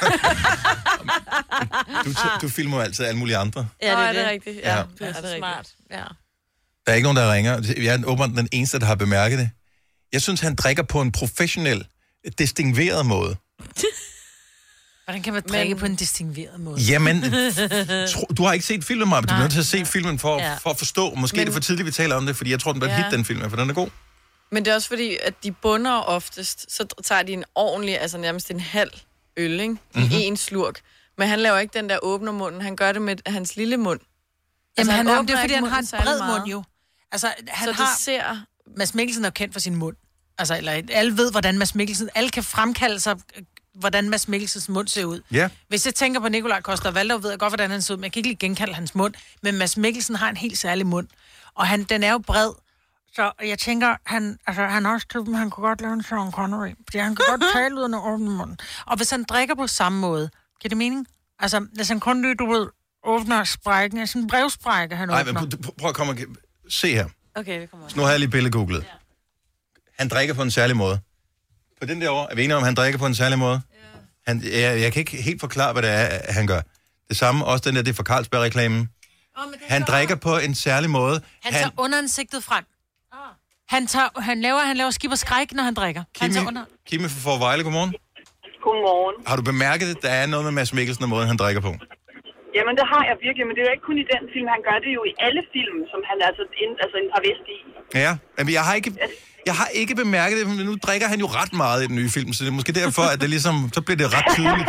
jeg du filmer jo altid alle mulige andre. Ja, det er rigtigt. Ja, det er så smart. Ja. Der er ikke nogen, der ringer. Jeg er åbenbart den eneste, der har bemærket det. Jeg synes, han drikker på en professionel, distingveret måde. Hvordan kan man drikke på en distingveret måde? Jamen, du har ikke set filmen, Maja, men du er nødt til at se filmen for at forstå. Måske er det for tidligt, vi taler om det, fordi jeg tror, den bliver hit, den film, for den er god. Men det er også fordi, at de bunder oftest, så tager de en ordentlig, altså nærmest en halv øl, ikke? I én slurk. Men han laver ikke den der åbner munden. Han gør det med hans lille mund. Jamen, Altså, det er fordi, han har en bred mund jo. Altså, Mads Mikkelsen er kendt for sin mund. Altså, eller alle ved, hvordan Mads Mikkelsen... Alle kan fremkalde sig, hvordan Mads Mikkelsens mund ser ud. Ja. Hvis jeg tænker på Nikolaj Coster-Waldau, ved jeg godt, hvordan han ser ud, men jeg kan ikke lige genkalde hans mund. Men Mads Mikkelsen har en helt særlig mund. Og den er jo bred. Så jeg tænker, han er også typen, han kunne godt lave en Sean Connery. Fordi han kan godt tale uden at åbne munden. Og hvis han drikker på samme måde, giver det mening? Altså, hvis han kun lige, du ved, åbner sprækken, altså en brevsprække, han åbner. Nej, men prøv at komme og se her. Okay, det kommer. Så nu har jeg lige billedgooglet. Ja. Han drikker på en særlig måde. På den der år, er vi enige om, han drikker på en særlig måde? Ja. Jeg kan ikke helt forklare, hvad det er, han gør. Det samme, også den der, det er for Carlsberg-reklamen. Han drikker på en særlig måde. Han tager underansigtet frem. Han laver skib og skræk, når han drikker. Kimi fra Forvejle, godmorgen. Godmorgen. Har du bemærket, at der er noget med Mads Mikkelsen og måden, han drikker på? Jamen, det har jeg virkelig, men det er jo ikke kun i den film. Han gør det jo i alle film, som han er en travest i. Ja, men jeg har ikke bemærket det, men nu drikker han jo ret meget i den nye film, så det er måske derfor, at det ligesom, så bliver det ret tydeligt.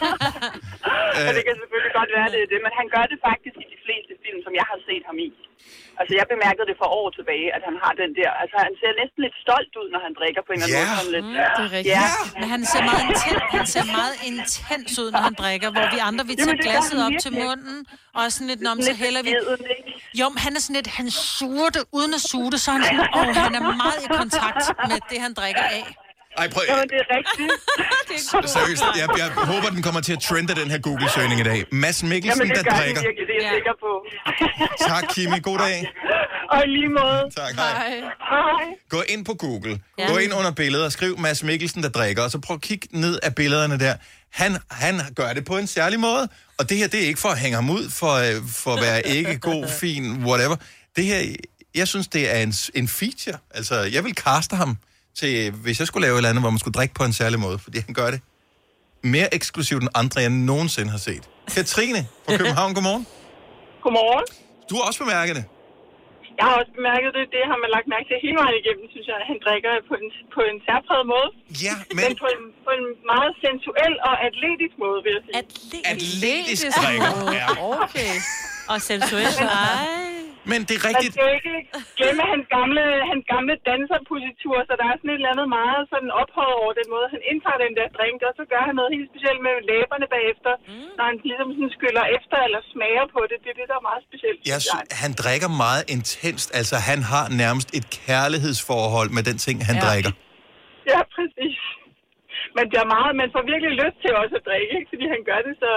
Og det kan selvfølgelig godt være, det, men han gør det faktisk i de fleste film, som jeg har set ham i. Altså, jeg bemærkede det for år tilbage, at han har den der... Altså, han ser næsten lidt stolt ud, når han drikker på en eller anden måde. Sådan lidt, det er rigtigt. Ja. Men han ser meget intens ud, når han drikker, hvor vi andre, vi tager glasset op til munden, og sådan lidt, så hælder vi... Jo, men han er sådan lidt, han suger det, uden at suge det, så han sådan, han er meget i kontakt med det, han drikker af. Ej, prøv. Jamen, det er rigtigt. Seriøst, jeg håber, den kommer til at trende den her Google-søgning i dag. Mads Mikkelsen, der drikker. Jamen, det er jeg sikker på. Tak, Kimi. God dag. Og i lige måde. Tak, hej. Gå ind på Google. Gå ind under billeder og skriv Mads Mikkelsen, der drikker. Og så prøv at kigge ned af billederne der. Han gør det på en særlig måde. Og det her, det er ikke for at hænge ham ud, for at være ikke god, fin, whatever. Det her, jeg synes, det er en feature. Altså, jeg vil kaste ham til, hvis jeg skulle lave et eller andet, hvor man skulle drikke på en særlig måde, fordi han gør det mere eksklusivt end andre, jeg nogensinde har set. Katrine fra København, godmorgen. Godmorgen. Du har også bemærket det. Jeg har også bemærket det. Det har man lagt mærke til hele vejen igennem, synes jeg. Han drikker på en særpræget måde. Ja, men på en meget sensuel og atletisk måde, vil jeg sige. Atletisk drikker. Ja. Okay. Og sensuel. Men det er rigtigt. Man skal ikke glemme hans gamle danserpositur, så der er sådan et eller andet meget sådan ophøjet over den måde, han indtager den der drink, og så gør han noget helt specielt med læberne bagefter, når han ligesom sådan skyller efter eller smager på det. Det er det, der er meget specielt. Han drikker meget intenst. Altså, han har nærmest et kærlighedsforhold med den ting, han drikker. Ja, præcis. Man får virkelig lyst til også at drikke, ikke? Fordi han gør det så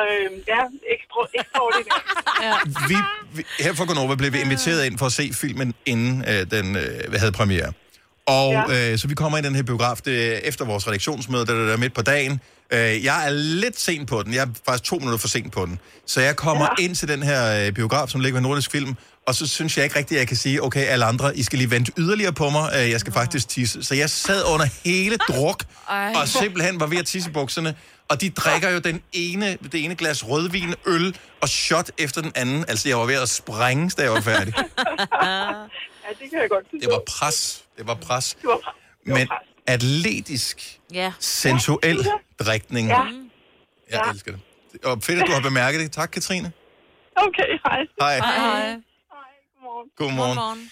ekstraordinært. Vi her fra Gonova blev vi inviteret ind for at se filmen, inden den havde premiere. Og så vi kommer i den her biograf efter vores redaktionsmøde, der er midt på dagen. Jeg er lidt sent på den. Jeg er faktisk 2 minutter for sent på den. Så jeg kommer ind til den her biograf, som ligger ved Nordisk Film, og så synes jeg ikke rigtigt, at jeg kan sige, okay, alle andre, I skal lige vente yderligere på mig. Jeg skal faktisk tisse. Så jeg sad under hele druk, og simpelthen var ved at tisse bukserne. Og de drikker jo det ene glas rødvin, øl og shot efter den anden. Altså, jeg var ved at sprænge, da jeg var færdig. Ja, det kan jeg godt forstå. Det var pres. Men atletisk, sensuel drikning. Ja. Jeg elsker det. Og fedt, at du har bemærket det. Tak, Katrine. Okay, hej. Hej. Godmorgen.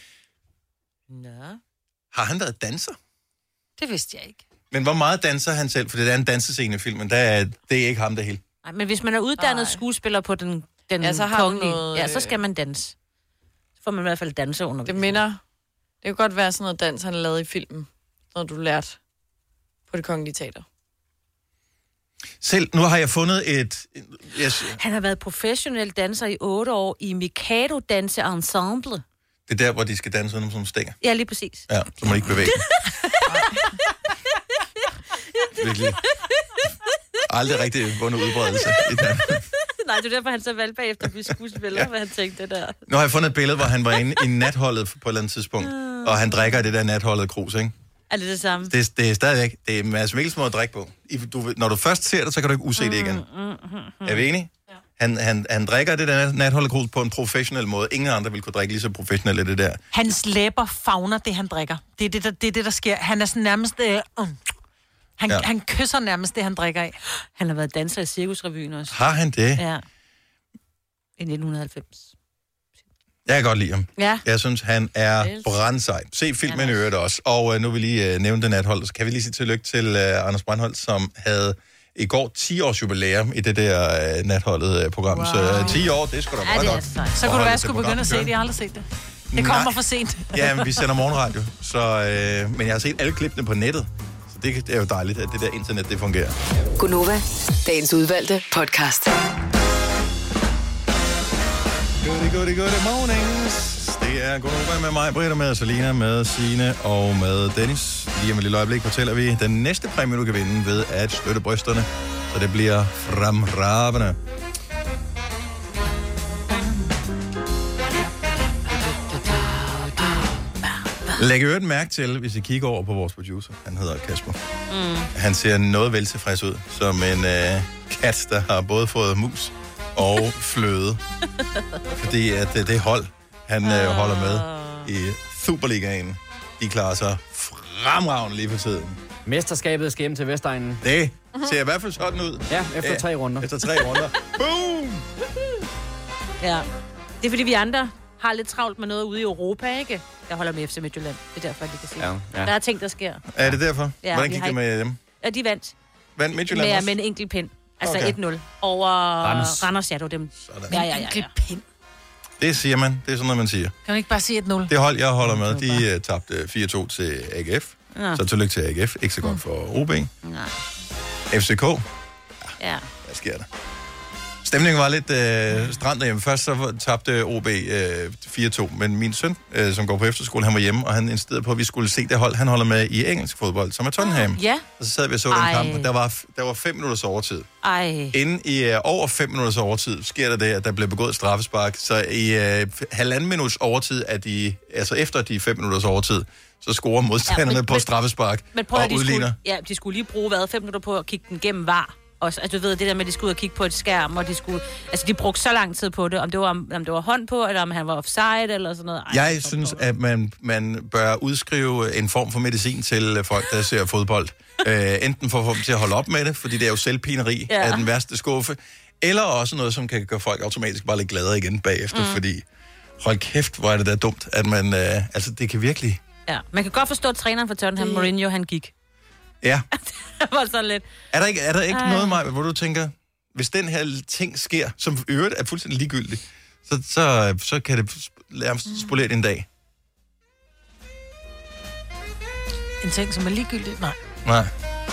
Nå. Har han været danser? Det vidste jeg ikke. Men hvor meget danser han selv? For det er en dansescene i filmen. Det er ikke ham det hele. Nej, men hvis man er uddannet skuespiller på den så kongelige, så skal man danse. Så får man i hvert fald danse under. Det kan godt være sådan noget dans, han lavede i filmen, når du lærte på Det Kongelige Teater. Selv, nu har jeg fundet Han har været professionel danser i 8 år i Mikado Danse Ensemble. Det er der, hvor de skal danse under som stænger. Ja, lige præcis. Ja, så må de ikke bevæge. Virkelig. Aldrig rigtig vundet udbredelse i Danmark. Nej, det er derfor, han så valgte bagefter at blive skuespiller, hvad han tænkte det der. Nu har jeg fundet et billede, hvor han var inde i natholdet på et eller andet tidspunkt, og han drikker det der natholdet krus, ikke? Er det samme? Det er stadigvæk. Det er Mads Mikkelsens måde at drikke på. Når du først ser det, så kan du ikke use det igen. Er vi enige? Ja. Han drikker det der natholdet krus på en professionel måde. Ingen andre vil kunne drikke lige så professionelt det der. Hans læber favner det, han drikker. Det er det, der sker. Han er sådan nærmest... Han kysser nærmest det, han drikker af. Han har været danser i Cirkusrevyen også. Har han det? Ja. I 1990. Jeg kan godt lide ham. Ja. Jeg synes, han er brandsej. Se filmen i øvrigt også. Og nu vil lige nævne det nathold. Så kan vi lige sige tillykke til Anders Brandholt, som havde i går 10 års jubilæum i det der natholdet-program. Wow. Så 10 år, det er sgu da meget godt. Så kunne det være, at jeg skulle begynde at se det. Jeg har aldrig set det. Det kommer for sent. Ja, men vi sender morgenradio. Så, men jeg har set alle klippene på nettet. Så det er jo dejligt, at det der internet, det fungerer. Gunova, dagens udvalgte podcast. Good mornings. Det er Gunova med mig, Britta, med Selina, med Signe og med Dennis. Lige om et lille øjeblik fortæller vi den næste præmie, du kan vinde ved at støtte brysterne. Så det bliver fremragende. Læg øvrigt mærke til, hvis I kigger over på vores producer. Han hedder Kasper. Han ser noget vel tilfreds ud, som en kat, der har både fået mus og fløde. Fordi at det hold, han holder med i Superligaen, de klarer sig fremragende lige for tiden. Mesterskabet skal hjem til Vestegnen. Det ser i hvert fald sådan ud. Ja, efter 3 runder. Efter 3 runder. Boom! Ja. Det er fordi, vi andre har lidt travlt med noget ude i Europa, ikke? Jeg holder med FC Midtjylland. Det er derfor, at de kan se. Ja. Der er ting, der sker. Er det derfor? Ja, hvordan gik det med dem? Ja, de vandt. Vandt Midtjylland også? Med en enkelt pind. Altså Okay. 1-0 over Randers. Ja, det var dem. Sådan. Ja. Enkelt pind. Det siger man. Det er sådan noget, man siger. Kan du ikke bare sige 1-0? Det hold, jeg holder med, de tabte 4-2 til AGF. Ja. Så tillykke til AGF. Ikke så godt for OB. Nej. FCK. Ja. Hvad sker der? Stemningen var lidt strandet hjemme. Først så tabte OB 4-2, men min søn, som går på efterskole, han var hjemme, og han insisterede på, at vi skulle se det hold, han holder med i engelsk fodbold, som er Tottenham. Ja. Og så sad vi og så den kamp, og der var 5 minutters overtid. Inden i over 5 minutters overtid sker der det, at der bliver begået straffespark. Så i 1,5 minuts overtid, altså efter de 5 minutters overtid, så scorer modstanderne på straffespark og udligner. De skulle lige bruge 5 minutter på at kigge den gennem VAR. Også, altså, du ved, det der med, at de skulle ud og kigge på et skærm, og de brugte så lang tid på det, om det var hånd på, eller om han var offside, eller sådan noget. Jeg synes, at man bør udskrive en form for medicin til folk, der ser fodbold. Enten for at få dem til at holde op med det, fordi det er jo selvpineri af den værste skuffe, eller også noget, som kan gøre folk automatisk bare lidt gladere igen bagefter, fordi hold kæft, hvor er det da dumt, at man, det kan virkelig... Ja, man kan godt forstå, at træneren for Tottenham, Mourinho, han gik. Ja. Det var sådan lidt. Er der ikke noget, Maja, hvor du tænker, hvis den her ting sker, som i øvrigt er fuldstændig ligegyldigt, så kan det spolere din dag? En ting, som er ligegyldigt? Nej.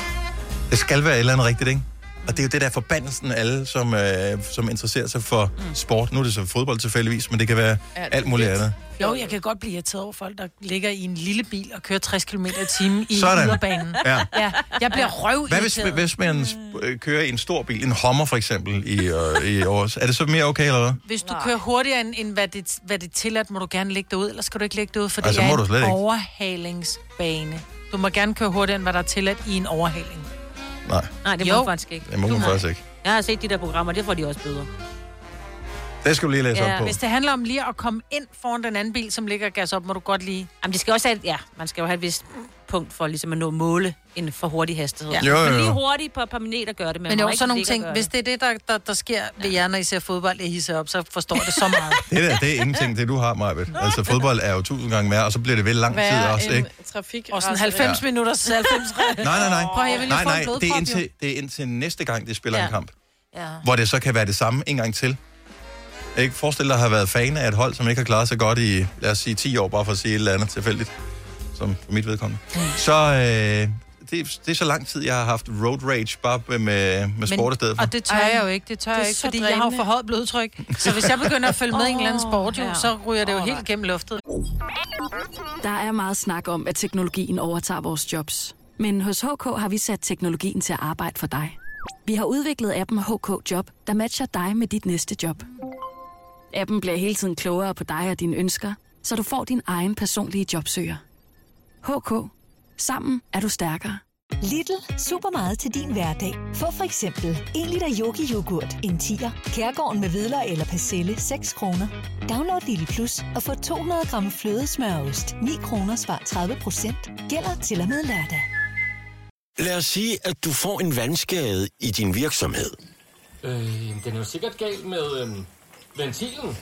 Det skal være et eller andet rigtigt, ikke? Og det er jo det der forbandelsen alle, som interesserer sig for sport. Nu er det så fodbold tilfældigvis, men det kan være alt muligt andet. Jo, jeg kan godt blive irriteret over folk, der ligger i en lille bil og kører 60 km i timen i Sådan. yderbanen. Ja. Ja, jeg bliver røvirriteret. Hvis man kører i en stor bil, en Hummer for eksempel, i år, er det så mere okay, eller hvad? Hvis du kører hurtigere end hvad det er tilladt, må du gerne lægge det ud, eller skal du ikke lægge det ud, for Altså, det må er du en slet ikke. overhalingsbane. Du må gerne køre hurtigere end hvad der er tilladt i en overhaling. Nej, det må man faktisk ikke. Det må man faktisk ikke. Jeg har set de der programmer, det får de også bøder. Det skal du lige læse op på. Hvis det handler om lige at komme ind foran den anden bil, som ligger gas op, må du godt lige... Jamen, de skal også have, man skal jo have et vist punkt for ligesom at nå måle en for hurtig hastighed. Ja. Jo. Men lige hurtigt på et par minutter gør det. Men jo, sådan nogle ting, hvis det er det, der sker ved jer, når I ser fodbold, I hisser op, så forstår det så meget. Det er ingenting, det du har, Majbet. Altså, fodbold er jo 1000 gange mere, og så bliver det vel lang tid også, ikke? Og sådan 90 minutters 90 Nej. Prøv, jeg vil lige få en blodprop, det er indtil næste gang, de spiller en kamp. Ja. Hvor det så kan være det samme en gang til. Ikke forestil dig at have været fan af et hold, som ikke har klaret sig godt i, lad os sige, 10 år, bare for at sige et eller andet tilfældigt, som for mit vedkommende. Så det er så lang tid, jeg har haft road rage bare med sport i stedet for. Og det tør jeg jo ikke, fordi jeg har jo forhøjet blodtryk. Så hvis jeg begynder at følge med i en eller anden sport, så ryger det jo helt gennem luftet. Der er meget snak om, at teknologien overtager vores jobs. Men hos HK har vi sat teknologien til at arbejde for dig. Vi har udviklet appen HK Job, der matcher dig med dit næste job. Appen bliver hele tiden klogere på dig og dine ønsker, så du får din egen personlige jobsøger. HK. Sammen er du stærkere. Lidl. Super meget til din hverdag. Få for eksempel 1 liter yoghurt, en 10'er, Kærgården med hvidløg eller persille, 6 kroner. Download Lidl Plus og få 200 gram flødesmørreost, 9 kroner svar 30%. Gælder til og med lørdag. Lad os sige, at du får en vandskade i din virksomhed. Den er jo sikkert galt med ventilen.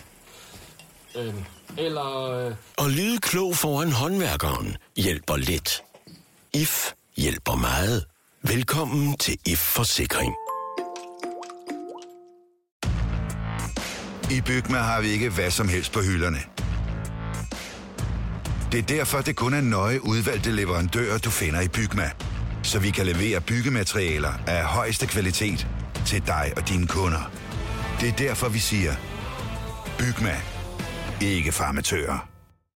Og lyde klog foran håndværkeren hjælper lidt. IF hjælper meget. Velkommen til IF Forsikring. I Bygma har vi ikke hvad som helst på hylderne. Det er derfor, det kun er nøje udvalgte leverandører, du finder i Bygma. Så vi kan levere byggematerialer af højeste kvalitet til dig og dine kunder. Det er derfor, vi siger, Bygma. Ikke farmatører.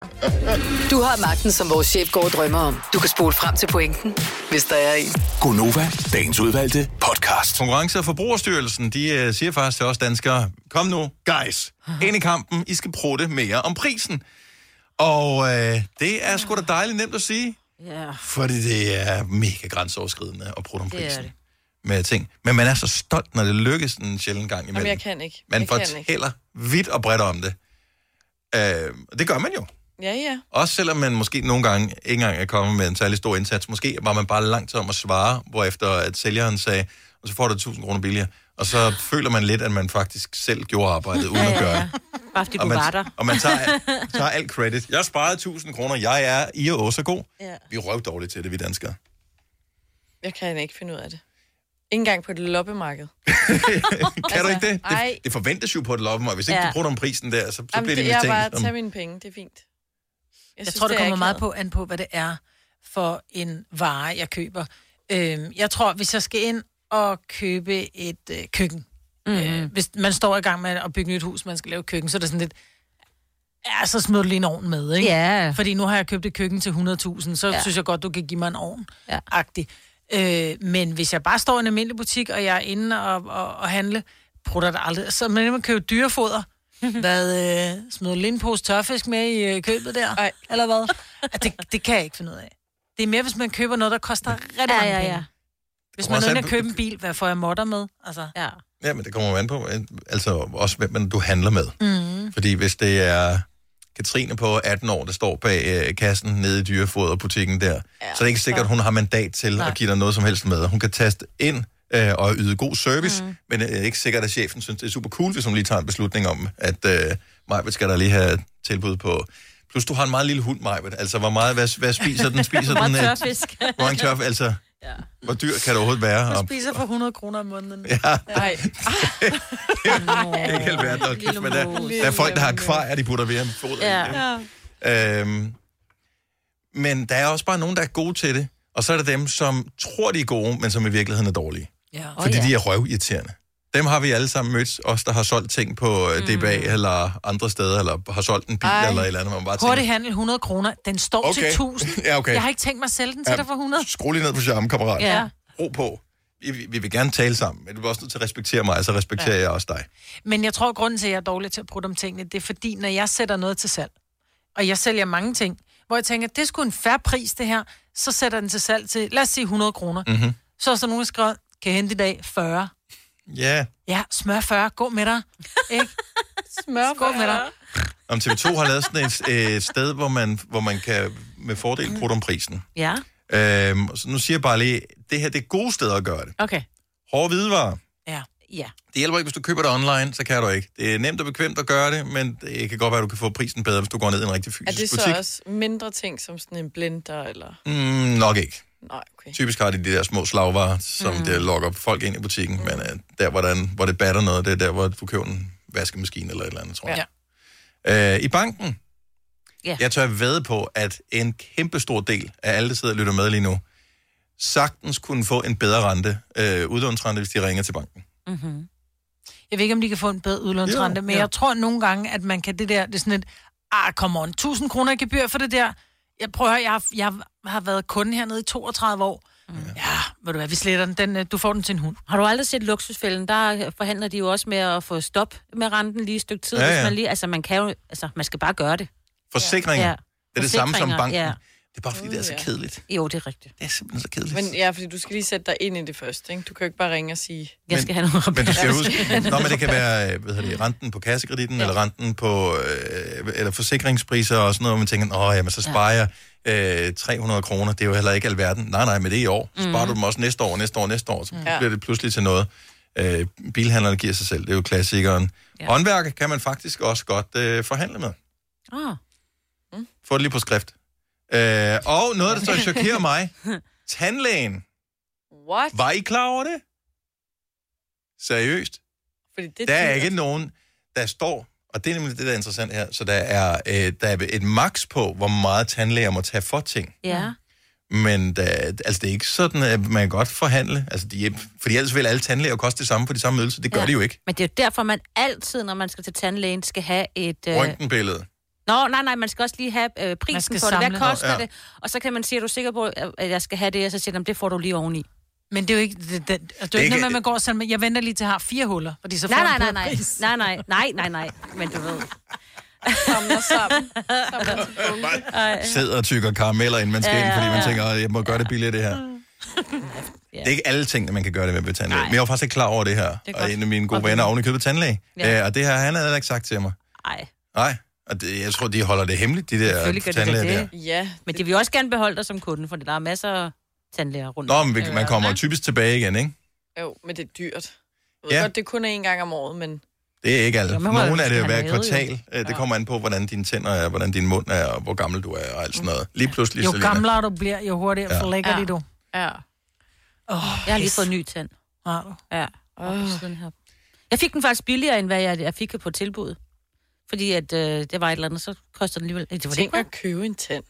Du har magten, som vores chef går og drømmer om. Du kan spole frem til pointen, hvis der er en. Gonova, dagens udvalgte podcast. Konkurrence- og Forbrugerstyrelsen, de siger faktisk til os danskere, kom nu, guys, ind i kampen, I skal prutte mere om prisen. Og det er sgu da dejligt nemt at sige, fordi det er mega grænseoverskridende at prutte om prisen. Det. Med ting. Men man er så stolt, når det lykkes en sjældent gang imellem. Jamen, jeg kan ikke. Man fortæller vidt og bredt om det. Det gør man jo. Ja. Også selvom man måske nogle gange ikke engang er kommet med en særlig stor indsats. Måske var man bare langt om at svare, hvorefter at sælgeren sagde, og så får du 1.000 kroner billigere. Og så føler man lidt, at man faktisk selv gjorde arbejdet, uden at gøre det. Bare fordi du var der. Og man tager alt credit. Jeg sparede 1.000 kroner. Jeg er i og så god. Ja. Vi er røvdårlige til det, vi danskere. Jeg kan ikke finde ud af det. Ikke engang på et loppemarked. Kan du ikke det? Det forventes jo på et loppemarked. Hvis ikke du bruger om prisen der, så bliver det mistænkt. Jeg bare tage mine penge. Det er fint. Jeg tror, det kommer meget an på, hvad det er for en vare, jeg køber. Jeg tror, hvis jeg skal ind og købe et køkken, hvis man står i gang med at bygge et hus, man skal lave køkken, så er det sådan lidt, så smider du lige en ovn med, ikke? Ja. Fordi nu har jeg købt et køkken til 100.000, så synes jeg godt, du kan give mig en ovn-agtig. Men hvis jeg bare står i en almindelig butik, og jeg er inde og handle, prutter det aldrig. Så man køber dyrefoder. Smider lige en pose tørfisk med i købet der? Ej. Eller hvad? Det kan jeg ikke finde ud af. Det er mere, hvis man køber noget, der koster rigtig mange penge. Ja. Hvis man er inde og købe en bil, hvad får jeg modder med? Altså. Ja, men det kommer an på. Altså også, hvem du handler med. Fordi hvis det er Katrine på 18 år, der står bag kassen nede i dyrefoderbutikken der, så er det ikke sikkert, at hun har mandat til at give dig noget som helst med. Hun kan taste ind og yde god service, men det er ikke sikkert, at chefen synes, det er super cool, hvis hun lige tager en beslutning om, at Majbet skal der lige have tilbud på. Plus, du har en meget lille hund, Majbet. Altså, hvor meget, hvad spiser den? Spiser den tørfisk. Hvor mange tørfisk, altså... Ja. Hvor dyr kan det overhovedet være? Jeg spiser for 100 kroner om måneden. Ja. Nej. Det er ikke helt værd, men der er folk, der har akvarier, de putter ved foder. Ja. Men der er også bare nogen, der er gode til det. Og så er der dem, som tror, de er gode, men som i virkeligheden er dårlige. Ja. Fordi de er røvirriterende. Dem har vi alle sammen mødt, os der har solgt ting på DBA eller andre steder, eller har solgt en bil eller et eller andet. Man bare hurtig handel, 100 kroner. Den står til 1.000. Ja, okay. Jeg har ikke tænkt mig at sælge den til dig for 100. Skru lige ned på charmen, kammerat. Ja. Ro på. Vi vil gerne tale sammen, men du er også nødt til at respektere mig, så respekterer jeg også dig. Men jeg tror, grunden til, at jeg er dårlig til at bruge om tingene, det er fordi, når jeg sætter noget til salg, og jeg sælger mange ting, hvor jeg tænker, det er sgu en fair pris, det her, så sætter den til salg til, lad os sige 100 kroner. Mm-hmm. Så er der nogen, der skriver, kan jeg hente i dag 40? Ja. Ja, smør 40, gå med dig. Ikke? Smør 40. Gå med dig. Om TV2 har lavet sådan et sted, hvor man kan med fordel bruge om prisen. Ja. Så nu siger jeg bare lige, det her det er gode steder at gøre det. Okay. Hårde hvidevarer. Ja. Det hjælper ikke, hvis du køber det online, så kan du ikke. Det er nemt og bekvemt at gøre det, men det kan godt være, at du kan få prisen bedre, hvis du går ned i en rigtig fysisk butik. Er det så også mindre ting, som sådan en blender, eller? Nok ikke. Nej, okay. Typisk har de der små slagvarer, som det lokker folk ind i butikken, men der, hvor det batter noget, det er der, hvor du køber en vaskemaskine eller et eller andet, tror jeg. Ja. I banken, jeg tør vædde på, at en kæmpestor del af alle, der sidder og lytter med lige nu, sagtens kunne få en bedre rente, udlånsrente, hvis de ringer til banken. Mm-hmm. Jeg ved ikke, om de kan få en bedre udlånsrente, men jeg tror nogle gange, at man kan det er sådan et, come on, 1.000 kroner i gebyr for det der. Jeg prøver at høre, jeg har været kunde hernede i 32 år. Ja, ved du hvad, vi sletter den. Du får den til en hund. Har du aldrig set Luksusfælden? Der forhandler de jo også med at få stop med renten lige et stykke tid. Ja. Hvis man lige, altså man kan jo, altså man skal bare gøre det. Forsikringer. Ja. Det er det samme som banken. Ja. Det er bare fordi, det er så kedeligt. Jo, det er rigtigt. Det er simpelthen så kedeligt. Men ja, fordi du skal lige sætte dig ind i det først, ikke? Du kan jo ikke bare ringe og sige... Jeg skal have noget rabat. Men du skal huske... men det kan være renten på kassekreditten, eller renten på eller forsikringspriser og sådan noget, hvor man tænker, jamen så sparer jeg 300 kroner, det er jo heller ikke alverden. Nej, men det er i år. Sparer du dem også næste år, så bliver det pludselig til noget. Bilhandlerne giver sig selv, det er jo klassikeren. Ja. Håndværker kan man faktisk også godt forhandle med. Få det lige på skrift. Og noget, der så chokerer mig. Tandlægen. What? Var I klar over det? Seriøst? Fordi det der er ikke nogen, der står, og det er nemlig det, der er interessant her, så der er et max på, hvor meget tandlæger må tage for ting. Ja. Men det er ikke sådan, at man kan godt forhandle. Altså, fordi ellers vil alle tandlæger koste det samme for de samme ydelser. Det gør de jo ikke. Men det er jo derfor, man altid, når man skal til tandlægen, skal have et... Røntgenbillede. Nej, man skal også lige have prisen for det. Hvad koster det? Og så kan man sige, at du er sikker på, at jeg skal have det, og så siger de, det får du lige oveni. Men det er jo ikke... Det er ikke noget med, at man går selv med, jeg venter lige til at have 4 huller, fordi så får Nej, men du ved... Samler sammen. Sidder og tykker karameller, inden man skal ind, fordi man tænker, jeg må gøre det billigere, det her. Det er ikke alle ting, man kan gøre det med tandlæge. Men jeg var faktisk ikke klar over det her. Og en af mine gode venner oven i købet tandlæge. Og det her, han havde ikke sagt til mig. Nej. Og jeg tror, de holder det hemmeligt, de der tandlæger der. Ja. Men de vil også gerne beholde dig som kunde, for der er masser af tandlæger rundt. Nå, men man kommer typisk tilbage igen, ikke? Jo, men det er dyrt. Jeg ved godt, det kun er 1 gang om året, men... Det er ikke alt. Nogle af det er hver kvartal. Det kommer an på, hvordan dine tænder er, hvordan din mund er, og hvor gammel du er, og alt sådan noget. Lige pludselig, jo gamlere du bliver, jo hurtigere forlægger de du. Ja. Jeg har lige fået ny tand. Ja. Jeg fik den faktisk billigere, end hvad jeg fik på tilbud. Fordi at det var et eller andet, så koster den alligevel... Tænk at købe en tand.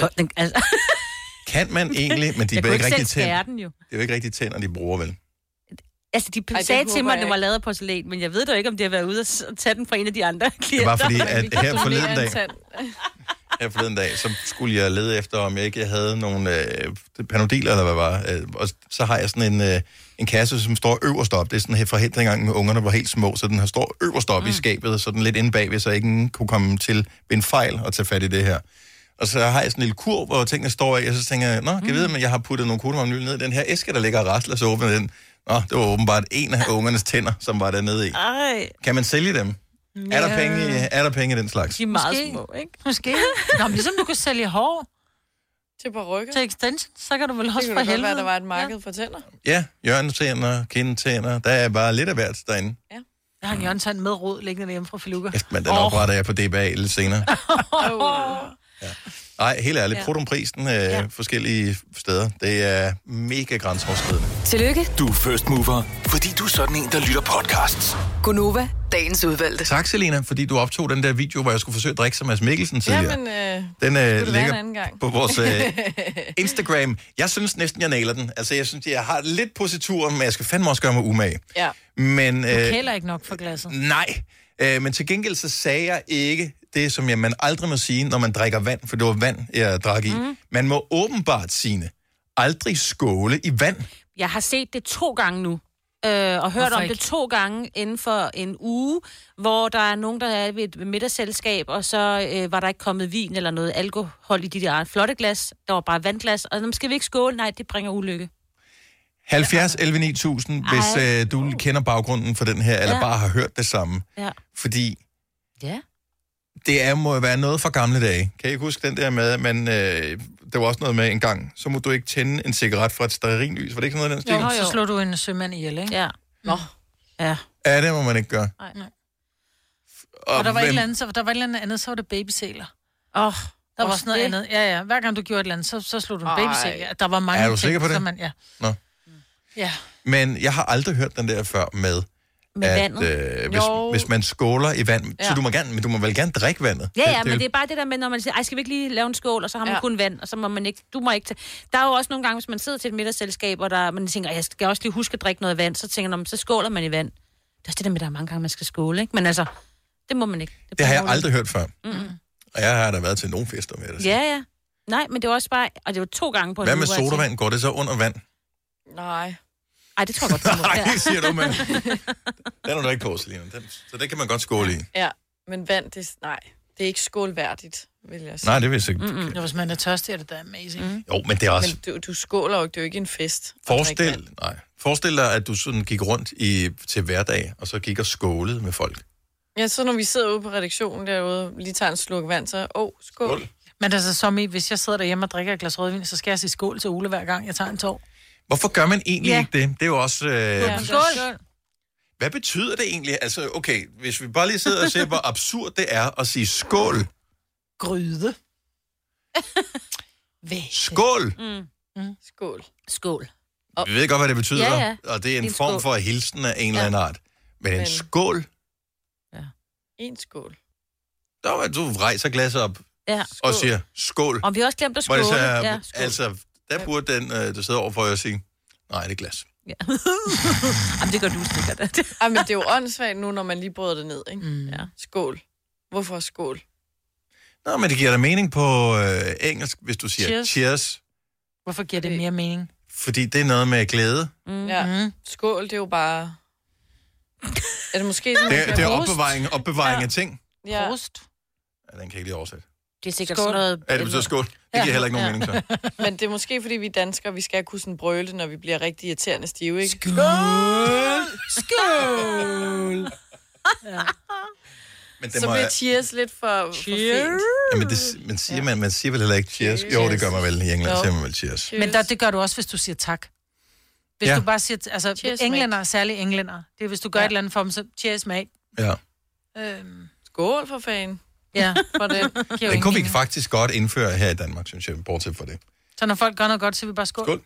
Kan man egentlig, men de er jo ikke rigtig tænder. Det er jo ikke rigtig tænder, de bruger vel. Altså, de sagde til mig, at det var lavet af porcelæn, men jeg ved da ikke, om det har været ude at tage den fra en af de andre klienter. Det var fordi, at her forleden dag, så skulle jeg lede efter, om jeg ikke havde nogle panodiler, eller hvad var. Og så har jeg sådan en kasse, som står øverst op. Det er sådan her fra dengang med ungerne var helt små, så den har står øverst op i skabet, så den lidt inde bagved, så jeg ikke kunne komme til ved en fejl og tage fat i det her. Og så har jeg sådan en lille kurv, hvor tingene står i, og så tænker jeg, kan jeg vide, men jeg har puttet nogle kodemamnyl ned i den her æske, der ligger og rasler, så åbner den. Det var åbenbart en af ungernes tænder, som var dernede i. Kan man sælge dem? Ja. Er der penge i den slags? De er meget små, ikke? Måske. Nå, men ligesom du kan sælge hår. Til parrykker. Til extension, så kan du vel også for helvede. Være, der var et marked for tænder. Ja, hjørnetænder, kindtænder. Der er bare lidt af hvert derinde. Ja. Jeg har en hjørnetand med rod liggende hjemme fra Filuka. Men den opretter jeg på DBA lidt senere. Ja. Nej, helt ærligt. Protonprisen forskellige steder. Det er mega grænseoverskridende. Tillykke. Du er first mover, fordi du er sådan en, der lytter podcasts. Gunova, dagens udvalgte. Tak, Selina, fordi du optog den der video, hvor jeg skulle forsøge at drikke som Mads Mikkelsen tidligere. Den ligger på vores Instagram. Jeg synes næsten, jeg nailer den. Altså, jeg synes, jeg har lidt positur, men jeg skal fandme også gøre mig umage. Ja. Men, du kælder ikke nok for glasset. Nej, men til gengæld så sagde jeg ikke det, som man aldrig må sige, når man drikker vand, for det var vand, jeg drak i. Man må åbenbart, Signe, aldrig skåle i vand. Jeg har set det 2 gange nu, og hørt om det 2 gange inden for en uge, hvor der er nogen, der er ved et middagsselskab, og så var der ikke kommet vin eller noget alkohol i de der flotte glas. Der var bare vandglas, og dem skal vi ikke skåle. Nej, det bringer ulykke. 70 11 9000, hvis du kender baggrunden for den her, eller bare har hørt det samme. Ja. Fordi det må være noget fra gamle dage. Kan I ikke huske den der med, at man, der var også noget med en gang, så må du ikke tænde en cigaret fra et stearinlys. Var det ikke sådan noget af den stil? Så slår du en sømand ihjel, ikke? Ja. Ja. Ja, det må man ikke gøre. Nej. Og der var et eller andet, så var det babysæler. Der var sådan noget andet. Ja. Hver gang du gjorde et eller andet, så slog du en babysæler. Der var mange ting. Er du sikker på det? Nå. Ja. Men jeg har aldrig hørt den der før med hvis man skåler i vand, så du må vel gerne drikke vandet. Ja, men det er bare det der med, når man siger, skal vi ikke lige lave en skål, og så har man kun vand, og så må man ikke, du må ikke Der er jo også nogle gange, hvis man sidder til et middagsselskab, og man tænker, jeg skal også lige huske at drikke noget vand, så tænker man, så skåler man i vand. Det er også det der med, der er mange gange, man skal skåle, ikke? Men altså, det må man ikke. Det har jeg aldrig hørt før. Og jeg har da været til nogle fester med det. Ja. Nej, men det var også bare, og det var 2 gange på en uge. Hvad med sodavand? Går det så under vand? Nej. Ej, det tror jeg godt, Nej, det siger du, men den er du ikke på, Selina. Så det kan man godt skåle i. Ja, men vand, det er ikke skålværdigt, vil jeg sige. Nej, det vil jeg ikke. Hvis man er tørstig, er det da amazing. Jo, men det er også... Men du skåler jo ikke, det er jo ikke en fest. Forestil dig, at du sådan gik rundt til hverdag, og så gik og skålede med folk. Ja, så når vi sidder ude på redaktionen derude, lige tager en slurk vand, så skål. Men altså, som i, hvis jeg sidder derhjemme og drikker et glas rødvin, så skal jeg sige skål til Ole hver gang, jeg tager en tår. Hvorfor gør man egentlig ikke det? Det er jo også... Skål! Hvad betyder det egentlig? Altså, okay, hvis vi bare lige sidder og ser, hvor absurd det er at sige skål. Gryde. Skål! Skål. Skål. Vi ved godt, hvad det betyder, Ja. og det er en En form skål. for hilsen af en eller anden art. Men en skål? En skål. Du rejser glasset op Ja. og siger skål. Og vi har også glemt at Hvor det skåle. så er, Ja, skål. altså, der burde den, der sidder overfor jer, sige, nej, det er glas. Ja. Jamen, det gør du sikkert. Ej, men det er jo åndssvagt nu, når man lige bryder det ned, ikke? Ja. Skål. Hvorfor skål? Nå, men det giver dig mening på engelsk, hvis du siger cheers. Hvorfor giver det mere mening? Fordi det er noget med glæde. Ja. Skål, det er jo bare... Er det måske sådan, Det er opbevaring af ting. Ja. Prost. Ja, den kan jeg ikke lige oversætte. Det er sikkert Skål. sådan noget... Ja, det betyder skål. Det giver heller ikke nogen mening, så. Men det er måske, fordi vi er danskere, vi skal kunne sådan brøle, når vi bliver rigtig irriterende stive, ikke? Skål! Skål! Ja. Men Så bliver cheers lidt for fint. Jamen, man siger vel heller ikke cheers? Jo, det gør man vel i England, siger man vel cheers. Men det gør du også, hvis du siger tak. Hvis du bare siger, altså Cheers, englænder, særligt englænder, det er, hvis du gør et eller andet for dem, så cheers, mate. Ja. Skål for fanden. Ja, for det. Den kunne vi faktisk godt indføre her i Danmark, synes jeg, bortset for det. Så når folk gør noget godt, så er vi bare skål. Skål.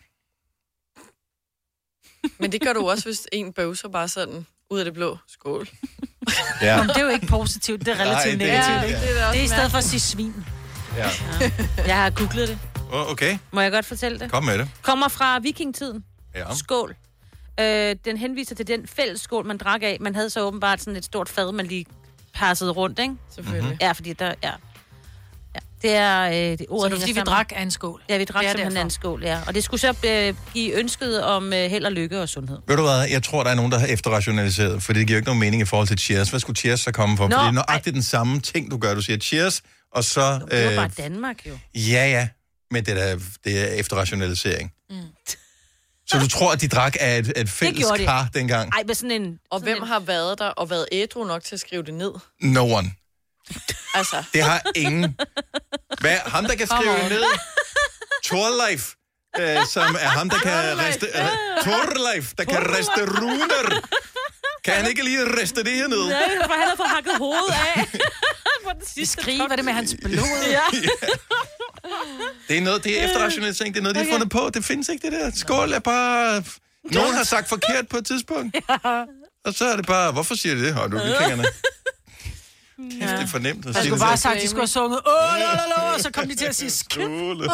Men det gør du også, hvis en bøvser bare sådan ud af det blå. Skål. Ja. Jamen, det er jo ikke positivt, det er relativt Nej, det er- negativt. ja. Ikke? Det er i stedet for at sige svin. Ja. Jeg har googlet det. Okay, Må jeg godt fortælle det? kom med det. Kommer fra vikingtiden. Ja. Skål. Den henviser til den fælles skål, man drak af. Man havde så åbenbart sådan et stort fad, man lige passede rundt, ikke? Selvfølgelig. Ja, fordi der... Ja. Det er det ordet, Så det er, fordi vi drak af en skål. Ja, vi drak Det er simpelthen af en skål, ja. Og det skulle så give ønsket om held og lykke og sundhed. Ved du hvad, jeg tror, der er nogen, der har efterrationaliseret, for det giver jo ikke nogen mening i forhold til cheers. Hvad skulle cheers så komme for? Nå, Fordi det er nøjagtigt den samme ting, du gør. Du siger cheers, og så... Det var bare Danmark, jo. Ja, men det er efterrationalisering. Så du tror, at de drak af et fælles kar dengang? Ej, med sådan en... Og hvem har været der og været ædru nok til at skrive det ned? No one. Altså. Det har ingen. Hvad? Ham, der kan skrive det ned? Torleif, som er ham, der kan riste... Torleif, der kan riste runer. Kan han ikke lige riste det her ned? Nej, for han har fået hakket hovedet af. Skrive, hvad det med hans blod? Ja. Det er noget, det er efterrationalisering. Det er noget, de har fundet på. Det findes ikke, det der. Skål er bare... Nogen har sagt forkert på et tidspunkt. Og så er det bare... Hvorfor siger de det? Har du vikingerne? Kæft, det er fornemt at Jeg sige skulle det. bare have sagt, at de skulle have sunget, og så kom de til at sige skål.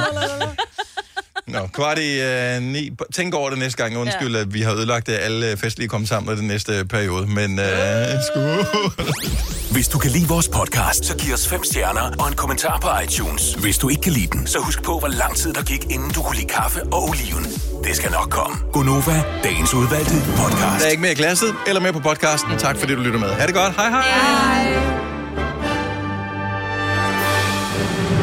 Nå, 8:45. Tænk over det næste gang. Undskyld, at vi har ødelagt alle festlige komsamler den næste periode. Men skål. Hvis du kan lide vores podcast, så giv os 5 stjerner og en kommentar på iTunes. Hvis du ikke kan lide den, så husk på, hvor lang tid der gik, inden du kunne lide kaffe og oliven. Det skal nok komme. Gonova, dagens udvalgte podcast. Der er ikke mere i glasset eller mere på podcasten. Tak fordi du lytter med. Ha' det godt. Hej hej.